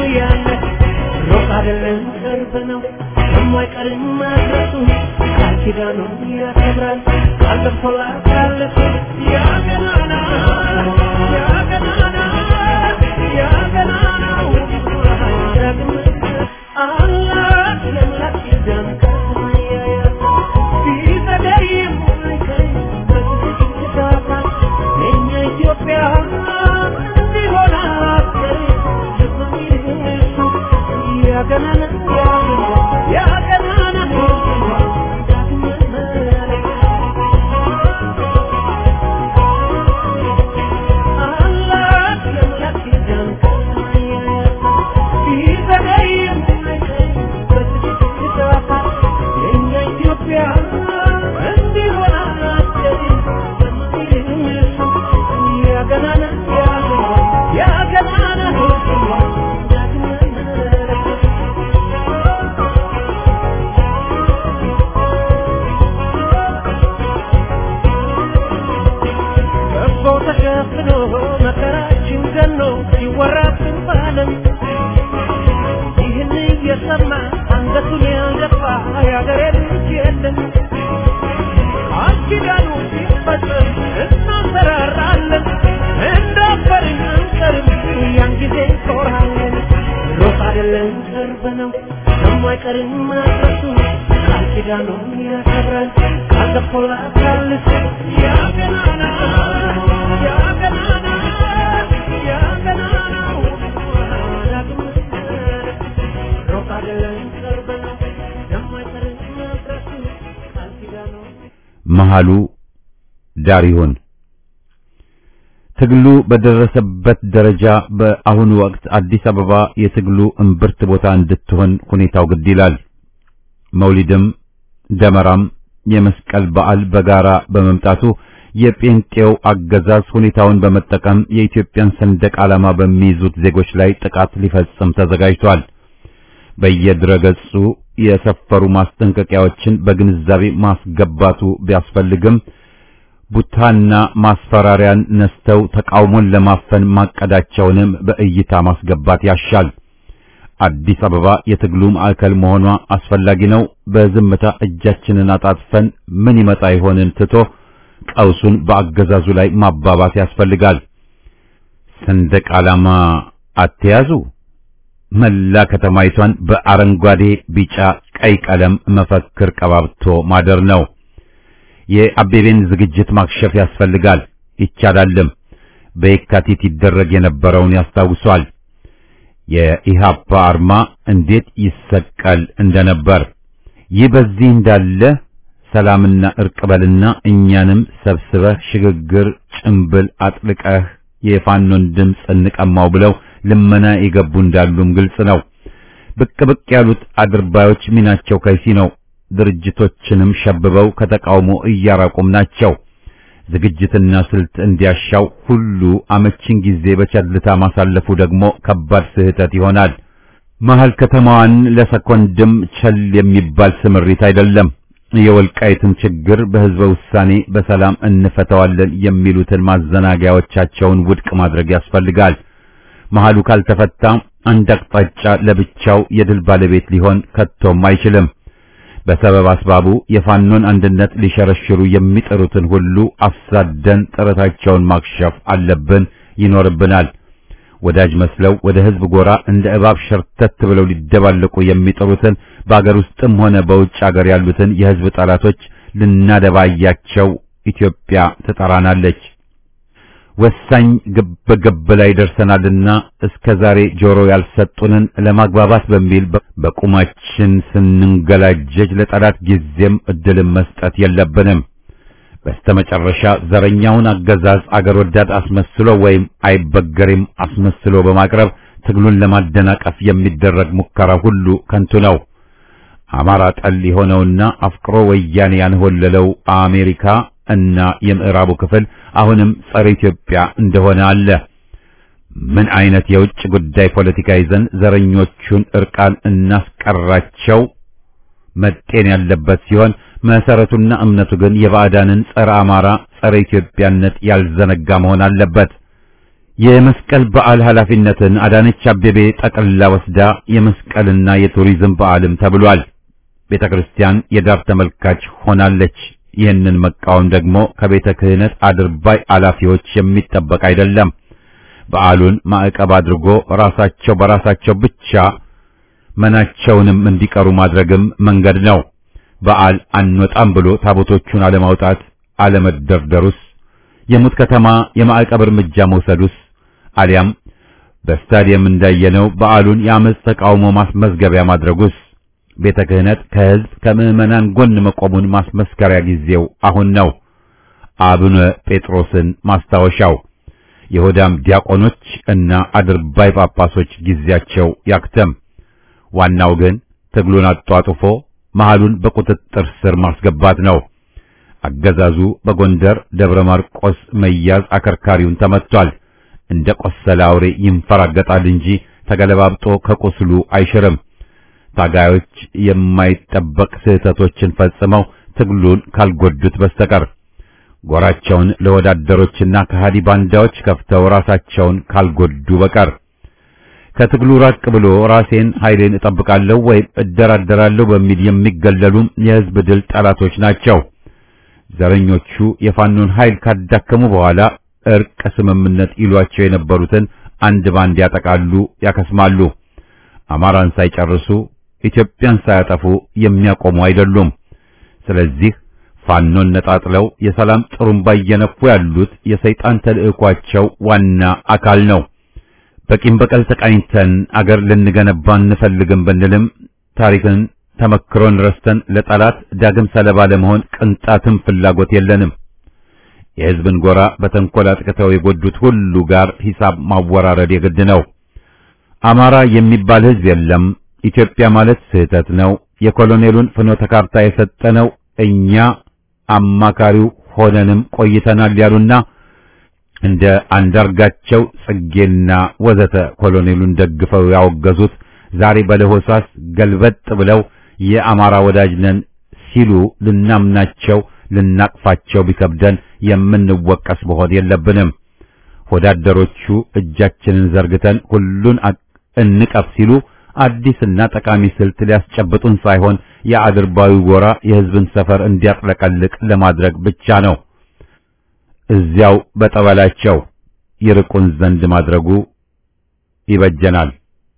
ያለ ሩቅ አይደለም ቅርብ ነው የማይቀርም መድረሱ ቃል ኪዳኑ ያከብራል ቃል ገብቶላታል ያ ገናና Allah ለምላክ ይደም ቢዘገይም አይከኝ በትክክል የኛ ኢትዮጵያ እንዲሆን አስገር ያገናና ያገናና Allah ለምላክ ይደም ቢዘገይም መከራችን ገኖ ሲወራብን ባለም ይህን እየሰማ አንገቱን ያልደፋ ያገሬ ልጅ የለም አኪዳኑ ሲፈጸም እናንሰራራለን እንዳፈርን አንቀርም ያን ጊዜ እንኮራለን ሩቅ አይደለም ቅርብ ነው የማይቀርም መድረሱ ቃል ኪዳኑን ያከብራል ቃል ገብቶላታል ያ ገናና መሃሉ ዳር ይሁን። ትግሉ በደረሰበት ደረጃ በአሁኑ ወቅት አዲስ አበባ የትግሉ እምብርት ቦታ እንድትሆን ሁኔታው ግድ ይላል። መውሊድም ደመራም የመስቀል በዓል በጋራ በመምጣቱ የጴንጤው አገዛዝ ሁኔታውን በመጠቀም የኢትዮጵያን ሰንደቅ ዓላማ በሚይዙት ዜጎች ላይ ጥቃት ሊፈጽም ተዘጋጅቷል። በየድረገጹ የሰፈሩ ማስጠንቀቂያዎችን በግንዛቤ ማስገባቱ ቢያስፈልግም ቡታና ማስፈራሪያን ነስተው ተቃውሞን ለማፈን ማቀዳቸውንም በእይታ ማስገባት ያሻል። አዲስ አበባ የትግሉ ማዕከል መሆኗ አስፈላጊ ነው። በዝምታ እጃችንን አጣጥፈን ምን ይመጣ ይሆንን ትቶ ቀውሱን በአገዛዙ ላይ ማባባስ ያስፈልጋል። ሰንደቅ ዓላማ አትያዙ፣ መላ ከተማይቷን በአረንጓዴ ቢጫ ቀይ ቀለም መፈክር ቀባብቶ ማደር ነው። የአቤቤን ዝግጅት ማክሸፍ ያስፈልጋል። ይቻላልም። በየካቲት ይደረግ የነበረውን ያስታውሷል። የኢሃፓ አርማ እንዴት ይሰቀል እንደነበር። ይህ በዚህ እንዳለ ሰላምና እርቅ በልና እኛንም ሰብስበህ ሽግግር ጭምብል አጥልቀህ የፋኖን ድምፅ እንቀማው ብለው ልመና የገቡ እንዳሉም ግልጽ ነው። ብቅ ብቅ ያሉት አድርባዮች ሚናቸው ከይሲ ነው። ድርጅቶችንም ሸብበው ከተቃውሞ እያራቁም ናቸው። ዝግጅትና ስልት እንዲያሻው ሁሉ አመቺን ጊዜ በቸልታ ማሳለፉ ደግሞ ከባድ ስህተት ይሆናል። መሃል ከተማዋን ለሰኮንድም ቸል የሚባል ስምሪት አይደለም። የወልቃይትን ችግር በህዝበ ውሳኔ በሰላም እንፈታዋለን የሚሉትን ማዘናጊያዎቻቸውን ውድቅ ማድረግ ያስፈልጋል። መሃሉ ካልተፈታ አንድ አቅጣጫ ለብቻው የድል ባለቤት ሊሆን ከቶም አይችልም። በሰበብ አስባቡ የፋኖን አንድነት ሊሸረሽሩ የሚጥሩትን ሁሉ አፍሳደን ጥረታቸውን ማክሸፍ አለብን፣ ይኖርብናል። ወዳጅ መስለው ወደ ህዝብ ጎራ እንደ እባብ ሸርተት ብለው ሊደባለቁ የሚጥሩትን በአገር ውስጥም ሆነ በውጭ አገር ያሉትን የህዝብ ጠላቶች ልናደባያቸው ኢትዮጵያ ትጠራናለች። ወሳኝ ግብ ላይ ደርሰናልና እስከዛሬ ጆሮ ያልሰጡንን ለማግባባት በሚል በቁማችን ስንንገላጀጅ ለጠላት ጊዜም እድልን መስጠት የለብንም። በስተመጨረሻ ዘረኛውን አገዛዝ አገር ወዳድ አስመስሎ ወይም አይበገሬም አስመስሎ በማቅረብ ትግሉን ለማደናቀፍ የሚደረግ ሙከራ ሁሉ ከንቱ ነው። አማራ ጠል የሆነውና አፍቅሮ ወያኔ ያንሆለለው አሜሪካ እና የምዕራቡ ክፍል አሁንም ጸረ ኢትዮጵያ እንደሆነ አለ። ምን አይነት የውጭ ጉዳይ ፖለቲካ ይዘን ዘረኞቹን እርቃን እናስቀራቸው? መጤን ያለበት ሲሆን መሰረቱና እምነቱ ግን የባዕዳንን ጸረ አማራ ጸረ ኢትዮጵያነት ያልዘነጋ መሆን አለበት። የመስቀል በዓል ኃላፊነትን አዳነች አቤቤ ጠቅልላ ወስዳ የመስቀልና የቱሪዝም በዓልም ተብሏል። ቤተክርስቲያን የዳር ተመልካች ሆናለች። ይህንን መቃወም ደግሞ ከቤተ ክህነት አድርባይ አላፊዎች የሚጠበቅ አይደለም። በዓሉን ማዕቀብ አድርጎ ራሳቸው በራሳቸው ብቻ መናቸውንም እንዲቀሩ ማድረግም መንገድ ነው። በዓል አንወጣም ብሎ ታቦቶቹን አለማውጣት አለመደርደሩስ፣ የሙት ከተማ የማዕቀብ እርምጃ መውሰዱስ፣ አሊያም በስታዲየም እንዳየነው በዓሉን የአመፅ ተቃውሞ ማስመዝገቢያ ማድረጉስ ቤተ ክህነት ከሕዝብ ከምዕመናን ጎን መቆሙን ማስመስከሪያ ጊዜው አሁን ነው። አቡነ ጴጥሮስን ማስታወሻው፣ የሆዳም ዲያቆኖች እና አድርባይ ጳጳሶች ጊዜያቸው ያክተም። ዋናው ግን ትግሉን አጧጡፎ መሃሉን በቁጥጥር ስር ማስገባት ነው። አገዛዙ በጎንደር ደብረ ማርቆስ መያዝ አከርካሪውን ተመቷል። እንደ ቆሰለ አውሬ ይንፈራገጣል እንጂ ተገለባብጦ ከቁስሉ አይሽርም። ታጋዮች የማይጠበቅ ስህተቶችን ፈጽመው ትግሉን ካልጎዱት በስተቀር ጎራቸውን ለወዳደሮችና ከሃዲ ባንዳዎች ከፍተው ራሳቸውን ካልጎዱ በቀር ከትግሉ ራቅ ብሎ ራሴን ኃይሌን እጠብቃለሁ ወይም እደራደራለሁ በሚል የሚገለሉም የሕዝብ ድል ጠላቶች ናቸው። ዘረኞቹ የፋኖን ኃይል ካዳከሙ በኋላ እርቅ ስምምነት ይሏቸው የነበሩትን አንድ ባንድ ያጠቃሉ፣ ያከስማሉ። አማራን ሳይጨርሱ ኢትዮጵያን ሳያጠፉ የሚያቆሙ አይደሉም። ስለዚህ ፋኖን ነጣጥለው የሰላም ጥሩምባ እየነፉ ያሉት የሰይጣን ተልእኳቸው ዋና አካል ነው። በቂም በቀል ተቃኝተን አገር ልንገነባ እንፈልግም ብንልም ታሪክን ተመክሮን ረስተን ለጠላት ዳግም ሰለባ ለመሆን ቅንጣትም ፍላጎት የለንም። የሕዝብን ጎራ በተንኮል አጥቅተው የጎዱት ሁሉ ጋር ሂሳብ ማወራረድ የግድ ነው። አማራ የሚባል ሕዝብ የለም፣ ኢትዮጵያ ማለት ስህተት ነው፣ የኮሎኔሉን ፍኖተ ካርታ የሰጠነው እኛ አማካሪው ሆነንም ቆይተናል ያሉና እንደ አንዳርጋቸው ጽጌና ወዘተ ኮሎኔሉን ደግፈው ያወገዙት ዛሬ በለሆሳስ ገልበጥ ብለው የአማራ ወዳጅ ነን ሲሉ ልናምናቸው ልናቅፋቸው ቢከብደን የምንወቀስ መሆን የለብንም። ወዳደሮቹ እጃችንን ዘርግተን ሁሉን እንቀፍ ሲሉ አዲስና ጠቃሚ ስልት ሊያስጨብጡን ሳይሆን የአድርባዊ ጎራ የሕዝብን ሰፈር እንዲያጥለቀልቅ ለማድረግ ብቻ ነው። እዚያው በጠበላቸው ይርቁን ዘንድ ማድረጉ ይበጀናል።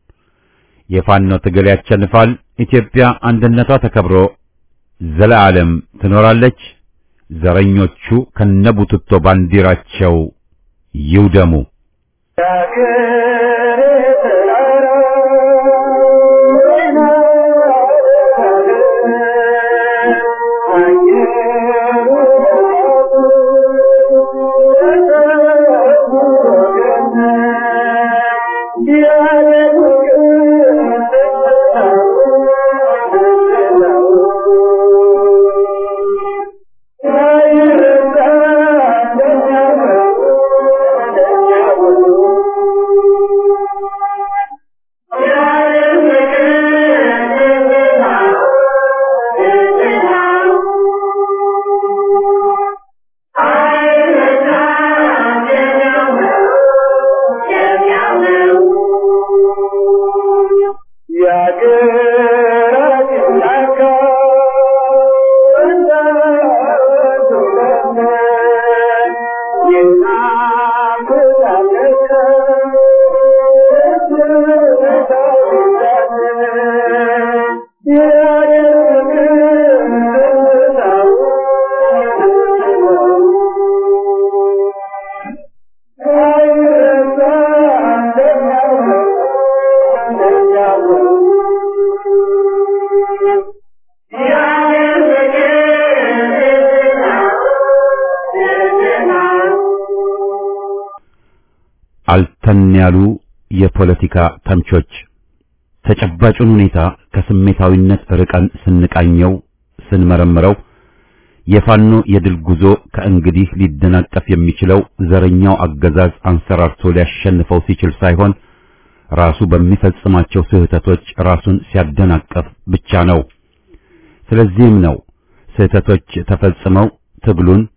የፋኖ ትግል ያሸንፋል። ኢትዮጵያ አንድነቷ ተከብሮ ዘላለም ትኖራለች። ዘረኞቹ ከነቡትቶ ባንዲራቸው ይውደሙ። አልተን ያሉ የፖለቲካ ተምቾች ተጨባጩን ሁኔታ ከስሜታዊነት ርቀን ስንቃኘው ስንመረምረው የፋኖ የድል ጉዞ ከእንግዲህ ሊደናቀፍ የሚችለው ዘረኛው አገዛዝ አንሰራርቶ ሊያሸንፈው ሲችል ሳይሆን ራሱ በሚፈጽማቸው ስህተቶች ራሱን ሲያደናቀፍ ብቻ ነው። ስለዚህም ነው ስህተቶች ተፈጽመው ትግሉን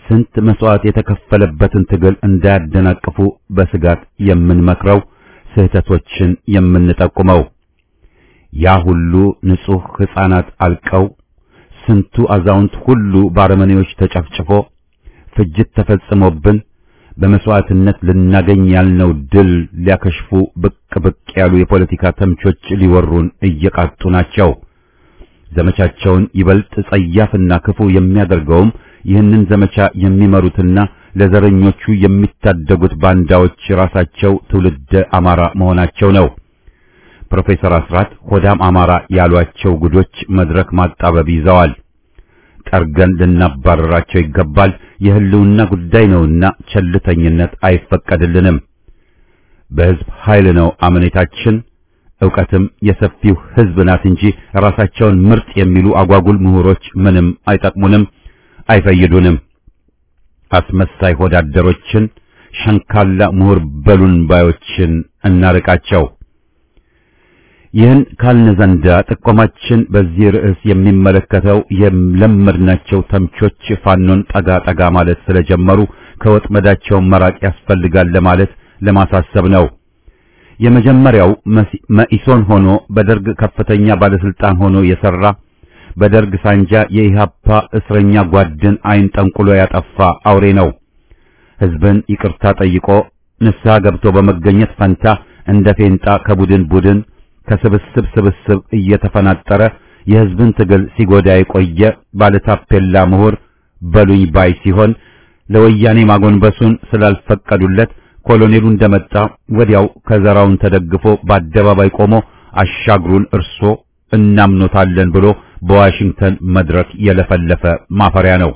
ስንት መስዋዕት የተከፈለበትን ትግል እንዳያደናቅፉ በስጋት የምንመክረው፣ ስህተቶችን የምንጠቁመው። ያ ሁሉ ንጹህ ሕፃናት አልቀው፣ ስንቱ አዛውንት ሁሉ ባረመኔዎች ተጨፍጭፎ፣ ፍጅት ተፈጽሞብን በመስዋዕትነት ልናገኝ ያልነው ድል ሊያከሽፉ ብቅ ብቅ ያሉ የፖለቲካ ተምቾች ሊወሩን እየቃጡ ናቸው። ዘመቻቸውን ይበልጥ ጸያፍና ክፉ የሚያደርገውም ይህንን ዘመቻ የሚመሩትና ለዘረኞቹ የሚታደጉት ባንዳዎች ራሳቸው ትውልደ አማራ መሆናቸው ነው። ፕሮፌሰር አስራት ሆዳም አማራ ያሏቸው ጉዶች መድረክ ማጣበብ ይዘዋል። ጠርገን ልናባረራቸው ይገባል። የህልውና ጉዳይ ነውና ቸልተኝነት አይፈቀድልንም። በህዝብ ኃይል ነው አመኔታችን። ዕውቀትም የሰፊው ህዝብ ናት እንጂ ራሳቸውን ምርጥ የሚሉ አጓጉል ምሁሮች ምንም አይጠቅሙንም፣ አይፈይዱንም። አስመሳይ ሆዳደሮችን፣ ሸንካላ ምሁር በሉን ባዮችን እናርቃቸው። ይህን ካልን ዘንዳ ጥቆማችን በዚህ ርዕስ የሚመለከተው የለመድናቸው ተምቾች ፋኖን ጠጋ ጠጋ ማለት ስለጀመሩ ከወጥመዳቸው መራቅ ያስፈልጋል ለማለት ለማሳሰብ ነው። የመጀመሪያው መኢሶን ሆኖ በደርግ ከፍተኛ ባለስልጣን ሆኖ የሰራ፣ በደርግ ሳንጃ የኢሃፓ እስረኛ ጓድን አይን ጠንቁሎ ያጠፋ አውሬ ነው። ህዝብን ይቅርታ ጠይቆ ንስሐ ገብቶ በመገኘት ፈንታ እንደ ፌንጣ ከቡድን ቡድን ከስብስብ ስብስብ እየተፈናጠረ የህዝብን ትግል ሲጎዳ የቆየ ባለታፔላ ምሁር በሉኝ ባይ ሲሆን ለወያኔ ማጎንበሱን ስላልፈቀዱለት ኮሎኔሉ እንደመጣ ወዲያው ከዘራውን ተደግፎ በአደባባይ ቆሞ አሻግሩን እርሶ እናምኖታለን ብሎ በዋሽንግተን መድረክ የለፈለፈ ማፈሪያ ነው።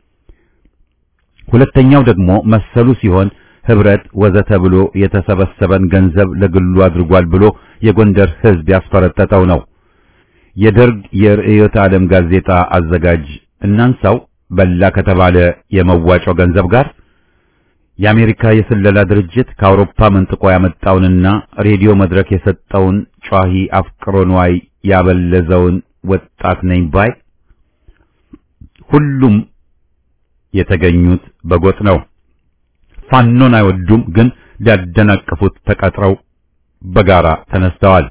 ሁለተኛው ደግሞ መሰሉ ሲሆን ህብረት ወዘተ ብሎ የተሰበሰበን ገንዘብ ለግሉ አድርጓል ብሎ የጎንደር ህዝብ ያስፈረጠጠው ነው። የደርግ የርዕዮተ ዓለም ጋዜጣ አዘጋጅ እናንሳው በላ ከተባለ የመዋጮ ገንዘብ ጋር የአሜሪካ የስለላ ድርጅት ከአውሮፓ መንጥቆ ያመጣውንና ሬዲዮ መድረክ የሰጠውን ጯሂ አፍቅሮ ንዋይ ያበለዘውን ወጣት ነኝ ባይ ሁሉም የተገኙት በጎጥ ነው። ፋኖን አይወዱም፣ ግን ሊያደናቅፉት ተቀጥረው በጋራ ተነስተዋል።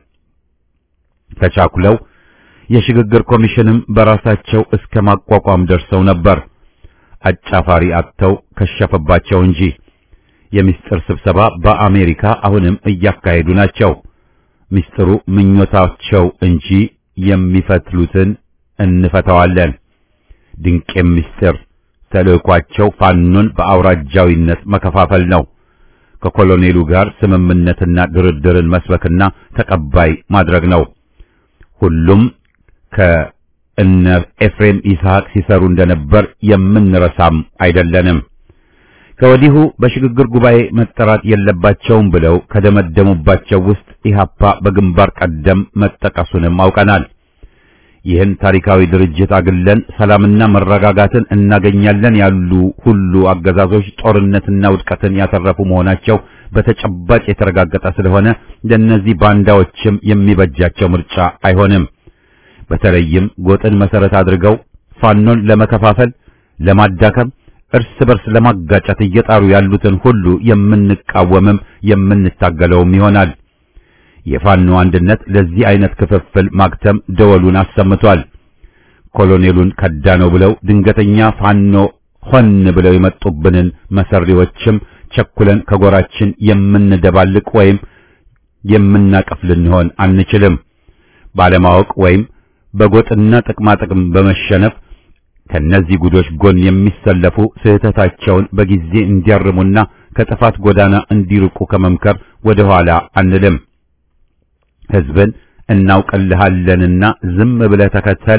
ተቻኩለው የሽግግር ኮሚሽንም በራሳቸው እስከ ማቋቋም ደርሰው ነበር። አጫፋሪ አጥተው ከሸፈባቸው እንጂ የሚስጥር ስብሰባ በአሜሪካ አሁንም እያካሄዱ ናቸው። ሚስጥሩ ምኞታቸው እንጂ የሚፈትሉትን እንፈታዋለን። ድንቄም ሚስጥር ተልእኳቸው ፋኖን በአውራጃዊነት መከፋፈል ነው። ከኮሎኔሉ ጋር ስምምነትና ድርድርን መስበክና ተቀባይ ማድረግ ነው። ሁሉም ከእነ ኤፍሬም ይስሐቅ ሲሰሩ እንደነበር የምንረሳም አይደለንም። ከወዲሁ በሽግግር ጉባኤ መጠራት የለባቸውም ብለው ከደመደሙባቸው ውስጥ ኢሃፓ በግንባር ቀደም መጠቀሱንም አውቀናል። ይህን ታሪካዊ ድርጅት አግለን ሰላምና መረጋጋትን እናገኛለን ያሉ ሁሉ አገዛዞች ጦርነትና ውድቀትን ያተረፉ መሆናቸው በተጨባጭ የተረጋገጠ ስለሆነ ለነዚህ ባንዳዎችም የሚበጃቸው ምርጫ አይሆንም። በተለይም ጎጥን መሰረት አድርገው ፋኖን ለመከፋፈል፣ ለማዳከም፣ እርስ በርስ ለማጋጨት እየጣሩ ያሉትን ሁሉ የምንቃወምም የምንታገለውም ይሆናል። የፋኖ አንድነት ለዚህ አይነት ክፍፍል ማክተም ደወሉን አሰምቷል። ኮሎኔሉን ከዳነው ብለው ድንገተኛ ፋኖ ሆን ብለው የመጡብንን መሰሪዎችም ቸኩለን ከጎራችን የምንደባልቅ ወይም የምናቀፍ ልንሆን አንችልም። ባለማወቅ ወይም በጎጥና ጥቅማ ጥቅም በመሸነፍ ከነዚህ ጉዶች ጎን የሚሰለፉ ስህተታቸውን በጊዜ እንዲያርሙና ከጥፋት ጎዳና እንዲርቁ ከመምከር ወደ ኋላ አንልም። ህዝብን እናውቅልሃለንና ዝም ብለህ ተከተል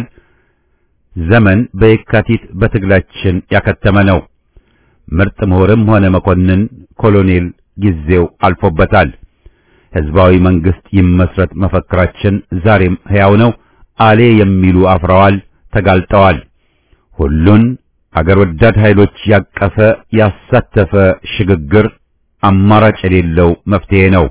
ዘመን በየካቲት በትግላችን ያከተመ ነው። ምርጥ ምሁርም ሆነ መኮንን ኮሎኔል ጊዜው አልፎበታል። ህዝባዊ መንግስት ይመስረት መፈክራችን ዛሬም ሕያው ነው። አሌ የሚሉ አፍረዋል፣ ተጋልጠዋል። ሁሉን አገር ወዳድ ኃይሎች ያቀፈ ያሳተፈ ሽግግር አማራጭ የሌለው መፍትሄ ነው።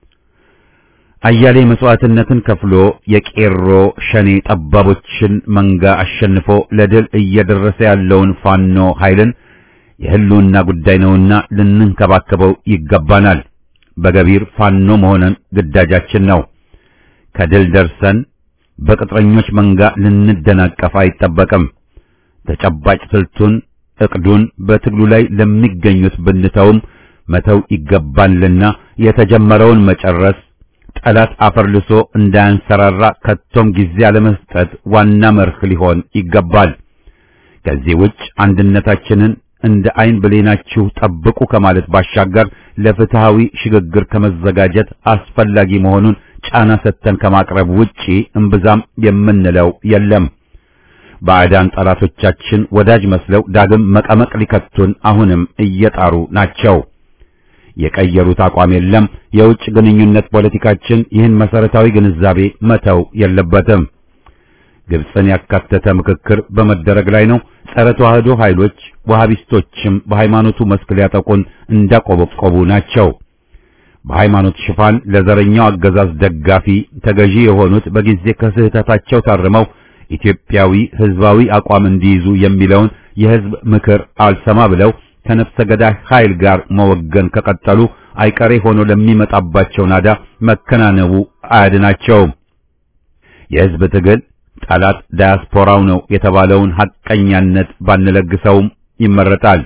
አያሌ መስዋዕትነትን ከፍሎ የቄሮ ሸኔ ጠባቦችን መንጋ አሸንፎ ለድል እየደረሰ ያለውን ፋኖ ኃይልን የህልውና ጉዳይ ነውና ልንንከባከበው ይገባናል። በገቢር ፋኖ መሆንን ግዳጃችን ነው። ከድል ደርሰን በቅጥረኞች መንጋ ልንደናቀፍ አይጠበቅም። ተጨባጭ ስልቱን እቅዱን በትግሉ ላይ ለሚገኙት ብንተውም መተው ይገባልና የተጀመረውን መጨረስ፣ ጠላት አፈርልሶ እንዳያንሰራራ ከቶም ጊዜ አለመስጠት ዋና መርህ ሊሆን ይገባል። ከዚህ ውጭ አንድነታችንን እንደ አይን ብሌናችሁ ጠብቁ ከማለት ባሻገር ለፍትሃዊ ሽግግር ከመዘጋጀት አስፈላጊ መሆኑን ጫና ሰጥተን ከማቅረብ ውጪ እምብዛም የምንለው የለም። ባዕዳን ጠላቶቻችን ወዳጅ መስለው ዳግም መቀመቅ ሊከቱን አሁንም እየጣሩ ናቸው። የቀየሩት አቋም የለም። የውጭ ግንኙነት ፖለቲካችን ይህን መሰረታዊ ግንዛቤ መተው የለበትም። ግብጽን ያካተተ ምክክር በመደረግ ላይ ነው። ጸረ ተዋህዶ ኃይሎች ወሃቢስቶችም በሃይማኖቱ መስክ ሊያጠቁን እንዳቆበቆቡ ናቸው። በሃይማኖት ሽፋን ለዘረኛው አገዛዝ ደጋፊ ተገዢ የሆኑት በጊዜ ከስህተታቸው ታርመው ኢትዮጵያዊ ህዝባዊ አቋም እንዲይዙ የሚለውን የህዝብ ምክር አልሰማ ብለው ከነፍሰ ገዳይ ኃይል ጋር መወገን ከቀጠሉ አይቀሬ ሆኖ ለሚመጣባቸው ናዳ መከናነቡ አያድናቸውም። የህዝብ ትግል ጠላት ዳያስፖራው ነው የተባለውን ሐቀኛነት ባንለግሰውም ይመረጣል።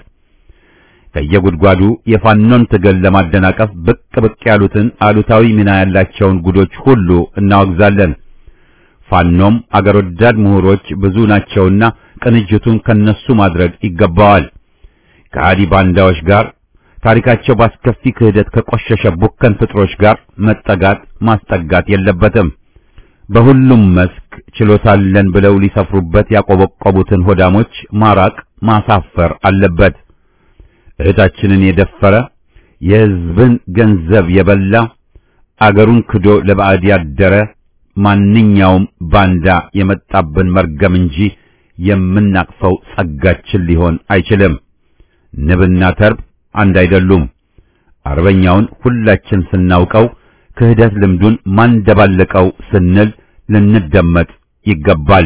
ከየጉድጓዱ የፋኖን ትግል ለማደናቀፍ ብቅ ያሉትን አሉታዊ ሚና ያላቸውን ጉዶች ሁሉ እናወግዛለን። ፋኖም አገር ወዳድ ምሁሮች ብዙ ናቸውና ቅንጅቱን ከነሱ ማድረግ ይገባዋል። ከአዲ ባንዳዎች ጋር ታሪካቸው ባስከፊ ክህደት ከቆሸሸ ቡከን ፍጥሮች ጋር መጠጋት ማስጠጋት የለበትም። በሁሉም መስክ ችሎታለን ብለው ሊሰፍሩበት ያቆበቆቡትን ሆዳሞች ማራቅ ማሳፈር አለበት። እህታችንን የደፈረ የህዝብን ገንዘብ የበላ አገሩን ክዶ ለባዕድ ያደረ ማንኛውም ባንዳ የመጣብን መርገም እንጂ የምናቅፈው ጸጋችን ሊሆን አይችልም። ንብና ተርብ አንድ አይደሉም። አርበኛውን ሁላችን ስናውቀው ክህደት ልምዱን ማንደባለቀው ስንል ልንደመጥ ይገባል።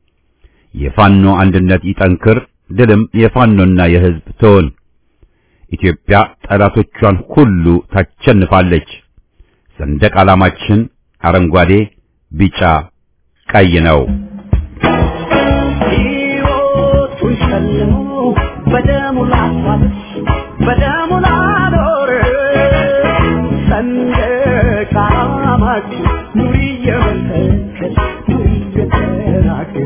የፋኖ አንድነት ይጠንክር፣ ድልም የፋኖና የህዝብ ትሆን። ኢትዮጵያ ጠላቶቿን ሁሉ ታቸንፋለች። ሰንደቅ ዓላማችን አረንጓዴ፣ ቢጫ፣ ቀይ ነው። ሕይወቱን ሸልሞ በደሙ ላስዋበች በደሙ ላኖረ ሰንደቅ ዓላማችን ኑሪ እየመሰከች ኑሪ እየተናገር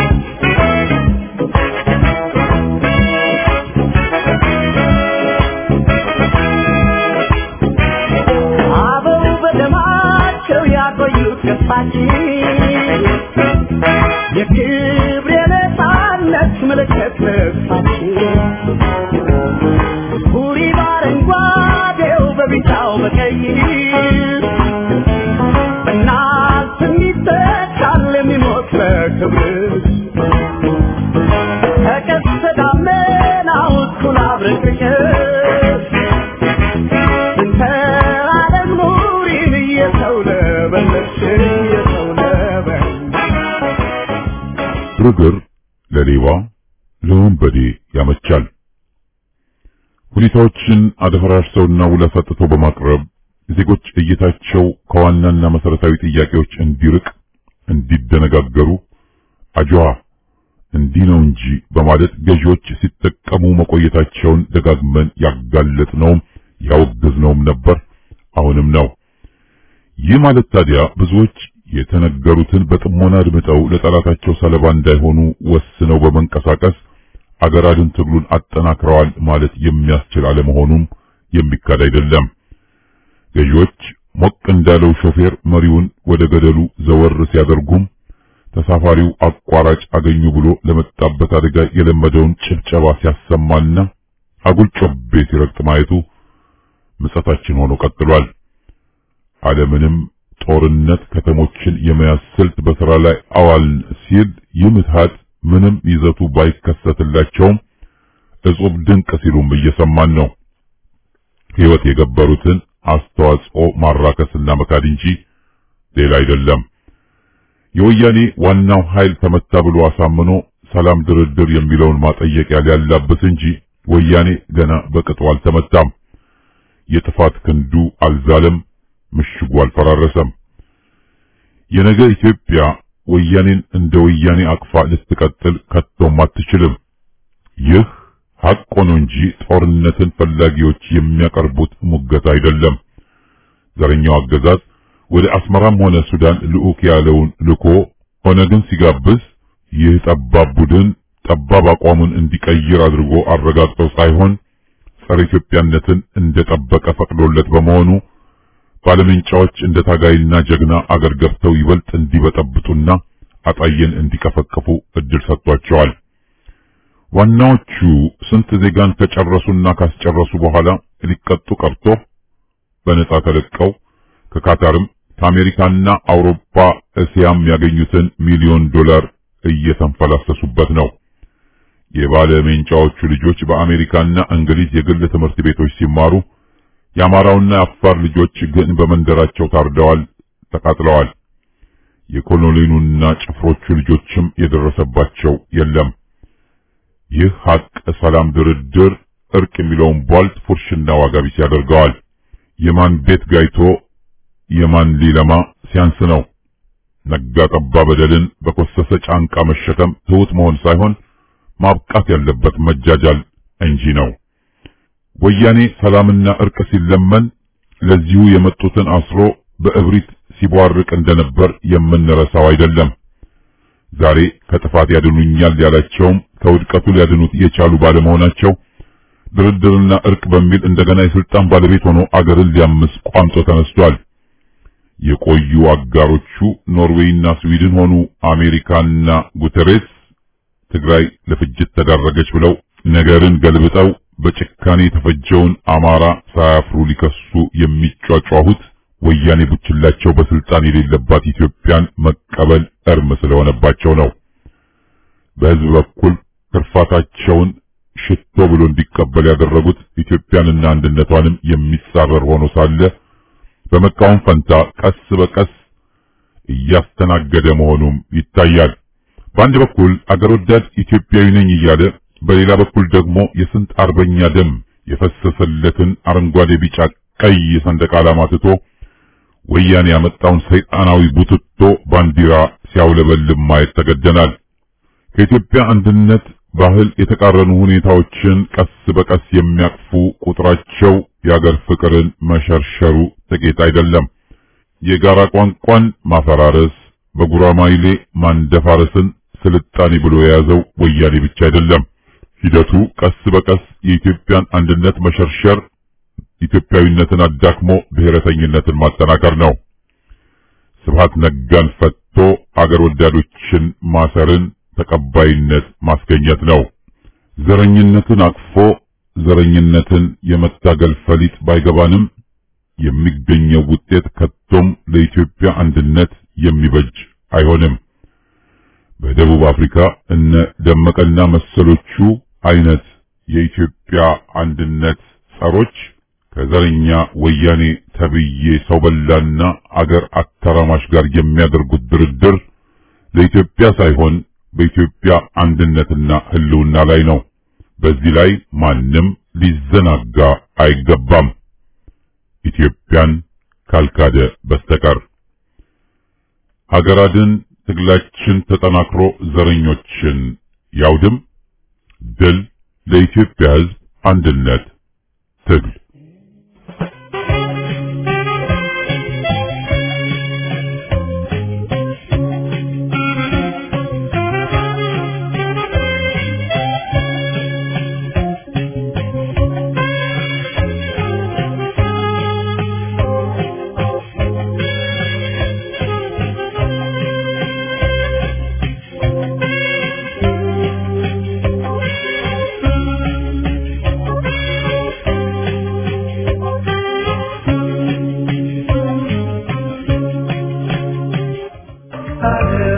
አበው በደማቸው ያቆዩት ገፋችን የክብር የነፃነት ምልክት ልብሳችን ሁሪ በአረንጓዴው በቢጫው በቀይ በእናት የሚተካል የሚሞት በክብር ከቀስተ ደመናው እኩል አብረቅርቀሽ እንተ ዓለም ኑሪን እየሰው ለበለሽ እየሰው ለበለሽ ግርግር ለሌባ ለወንበዴ ያመቻል። ሁኔታዎችን አደፈራርሰውና ውላ ሰጥተው በማቅረብ ዜጎች እይታቸው ከዋናና መሰረታዊ ጥያቄዎች እንዲርቅ እንዲደነጋገሩ አጅዋ እንዲህ ነው እንጂ በማለት ገዢዎች ሲጠቀሙ መቆየታቸውን ደጋግመን ያጋለጥነውም ያወገዝነውም ነበር፣ አሁንም ነው። ይህ ማለት ታዲያ ብዙዎች የተነገሩትን በጥሞና አድምጠው ለጠላታቸው ሰለባ እንዳይሆኑ ወስነው በመንቀሳቀስ አገር አድን ትግሉን አጠናክረዋል ማለት የሚያስችል አለመሆኑም የሚካድ አይደለም። ገዢዎች ሞቅ እንዳለው ሾፌር መሪውን ወደ ገደሉ ዘወር ሲያደርጉም ተሳፋሪው አቋራጭ አገኙ ብሎ ለመጣበት አደጋ የለመደውን ጭብጨባ ሲያሰማና አጉል ጮቤ ሲረግጥ ማየቱ ምጸታችን ሆኖ ቀጥሏል። ዓለምንም ጦርነት ከተሞችን የመያዝ ስልት በሥራ ላይ አዋልን ሲል ይምታት ምንም ይዘቱ ባይከሰትላቸውም እጹብ ድንቅ ሲሉም እየሰማን ነው። ሕይወት የገበሩትን አስተዋጽኦ ማራከስና መካድ እንጂ ሌላ አይደለም። የወያኔ ዋናው ኃይል ተመታ ብሎ አሳምኖ ሰላም ድርድር የሚለውን ማጠየቂያ ሊያላብስ እንጂ ወያኔ ገና በቅጡ አልተመታም። የጥፋት ክንዱ አልዛለም፣ ምሽጉ አልፈራረሰም። የነገ ኢትዮጵያ ወያኔን እንደ ወያኔ አቅፋ ልትቀጥል ከቶም አትችልም። ይህ ሐቅ ሆኖ እንጂ ጦርነትን ፈላጊዎች የሚያቀርቡት ሙገት አይደለም። ዘረኛው አገዛዝ ወደ አስመራም ሆነ ሱዳን ልዑክ ያለውን ልኮ ሆነ ግን ሲጋብዝ ይህ ጠባብ ቡድን ጠባብ አቋሙን እንዲቀይር አድርጎ አረጋግጦ ሳይሆን ጸረ ኢትዮጵያነትን እንደጠበቀ ፈቅዶለት በመሆኑ ባለመንጫዎች እንደ ታጋይና ጀግና አገር ገብተው ይበልጥ እንዲበጠብጡና አጣየን እንዲቀፈቅፉ እድል ሰጥቷቸዋል። ዋናዎቹ ስንት ዜጋን ከጨረሱና ካስጨረሱ በኋላ ሊቀጡ ቀርቶ በነጻ ተለቀው ከካታርም ከአሜሪካና አውሮፓ እስያም ያገኙትን ሚሊዮን ዶላር እየተንፈላሰሱበት ነው። የባለ ሜንጫዎቹ ልጆች በአሜሪካና እንግሊዝ የግል ትምህርት ቤቶች ሲማሩ የአማራውና የአፋር ልጆች ግን በመንደራቸው ታርደዋል፣ ተቃጥለዋል። የኮሎኔሉና ጭፍሮቹ ልጆችም የደረሰባቸው የለም። ይህ ሐቅ ሰላም፣ ድርድር፣ እርቅ የሚለውን ቧልት ፉርሽና ዋጋ ቢስ ያደርገዋል። የማን ቤት ጋይቶ የማን ሊለማ ሲያንስ ነው። ነጋ ጠባ በደልን በኮሰሰ ጫንቃ መሸከም ትሁት መሆን ሳይሆን ማብቃት ያለበት መጃጃል እንጂ ነው። ወያኔ ሰላምና እርቅ ሲለመን ለዚሁ የመጡትን አስሮ በእብሪት ሲቧርቅ እንደነበር የምንረሳው አይደለም። ዛሬ ከጥፋት ያድኑኛል ያላቸውም ከውድቀቱ ሊያድኑት የቻሉ ባለመሆናቸው ድርድርና እርቅ በሚል እንደገና የስልጣን ባለቤት ሆኖ አገርን ሊያምስ ቋምጦ ተነስቷል። የቆዩ አጋሮቹ ኖርዌይና ስዊድን ሆኑ አሜሪካና ጉተሬስ ትግራይ ለፍጅት ተዳረገች ብለው ነገርን ገልብጠው በጭካኔ የተፈጀውን አማራ ሳያፍሩ ሊከሱ የሚጫጫሁት ወያኔ ቡችላቸው በስልጣን የሌለባት ኢትዮጵያን መቀበል እርም ስለሆነባቸው ነው። በህዝብ በኩል ክርፋታቸውን ሽቶ ብሎ እንዲቀበል ያደረጉት ኢትዮጵያንና አንድነቷንም የሚጻረር ሆኖ ሳለ በመቃወም ፈንታ ቀስ በቀስ እያስተናገደ መሆኑም ይታያል። በአንድ በኩል አገር ወዳድ ኢትዮጵያዊ ነኝ እያለ በሌላ በኩል ደግሞ የስንት አርበኛ ደም የፈሰሰለትን አረንጓዴ፣ ቢጫ፣ ቀይ ሰንደቅ ዓላማ ትቶ ወያኔ ያመጣውን ሰይጣናዊ ቡትቶ ባንዲራ ሲያውለበልብ ማየት ተገደናል። ከኢትዮጵያ አንድነት ባህል የተቃረኑ ሁኔታዎችን ቀስ በቀስ የሚያቅፉ ቁጥራቸው የአገር ፍቅርን መሸርሸሩ ጥቂት አይደለም። የጋራ ቋንቋን ማፈራረስ፣ በጉራማይሌ ማንደፋረስን ስልጣኔ ብሎ የያዘው ወያኔ ብቻ አይደለም። ሂደቱ ቀስ በቀስ የኢትዮጵያን አንድነት መሸርሸር፣ ኢትዮጵያዊነትን አዳክሞ ብሔረተኝነትን ማጠናከር ነው። ስብሃት ነጋን ፈቶ አገር ወዳዶችን ማሰርን ተቀባይነት ማስገኘት ነው። ዘረኝነትን አቅፎ ዘረኝነትን የመታገል ፈሊጥ ባይገባንም የሚገኘው ውጤት ከቶም ለኢትዮጵያ አንድነት የሚበጅ አይሆንም። በደቡብ አፍሪካ እነ ደመቀና መሰሎቹ አይነት የኢትዮጵያ አንድነት ጸሮች ከዘረኛ ወያኔ ተብዬ ሰው በላና አገር አተራማሽ ጋር የሚያደርጉት ድርድር ለኢትዮጵያ ሳይሆን በኢትዮጵያ አንድነትና ሕልውና ላይ ነው። በዚህ ላይ ማንም ሊዘናጋ አይገባም፣ ኢትዮጵያን ካልካደ በስተቀር። ሀገራድን ትግላችን ተጠናክሮ ዘረኞችን ያውድም። ድል ለኢትዮጵያ ሕዝብ አንድነት ትግል። I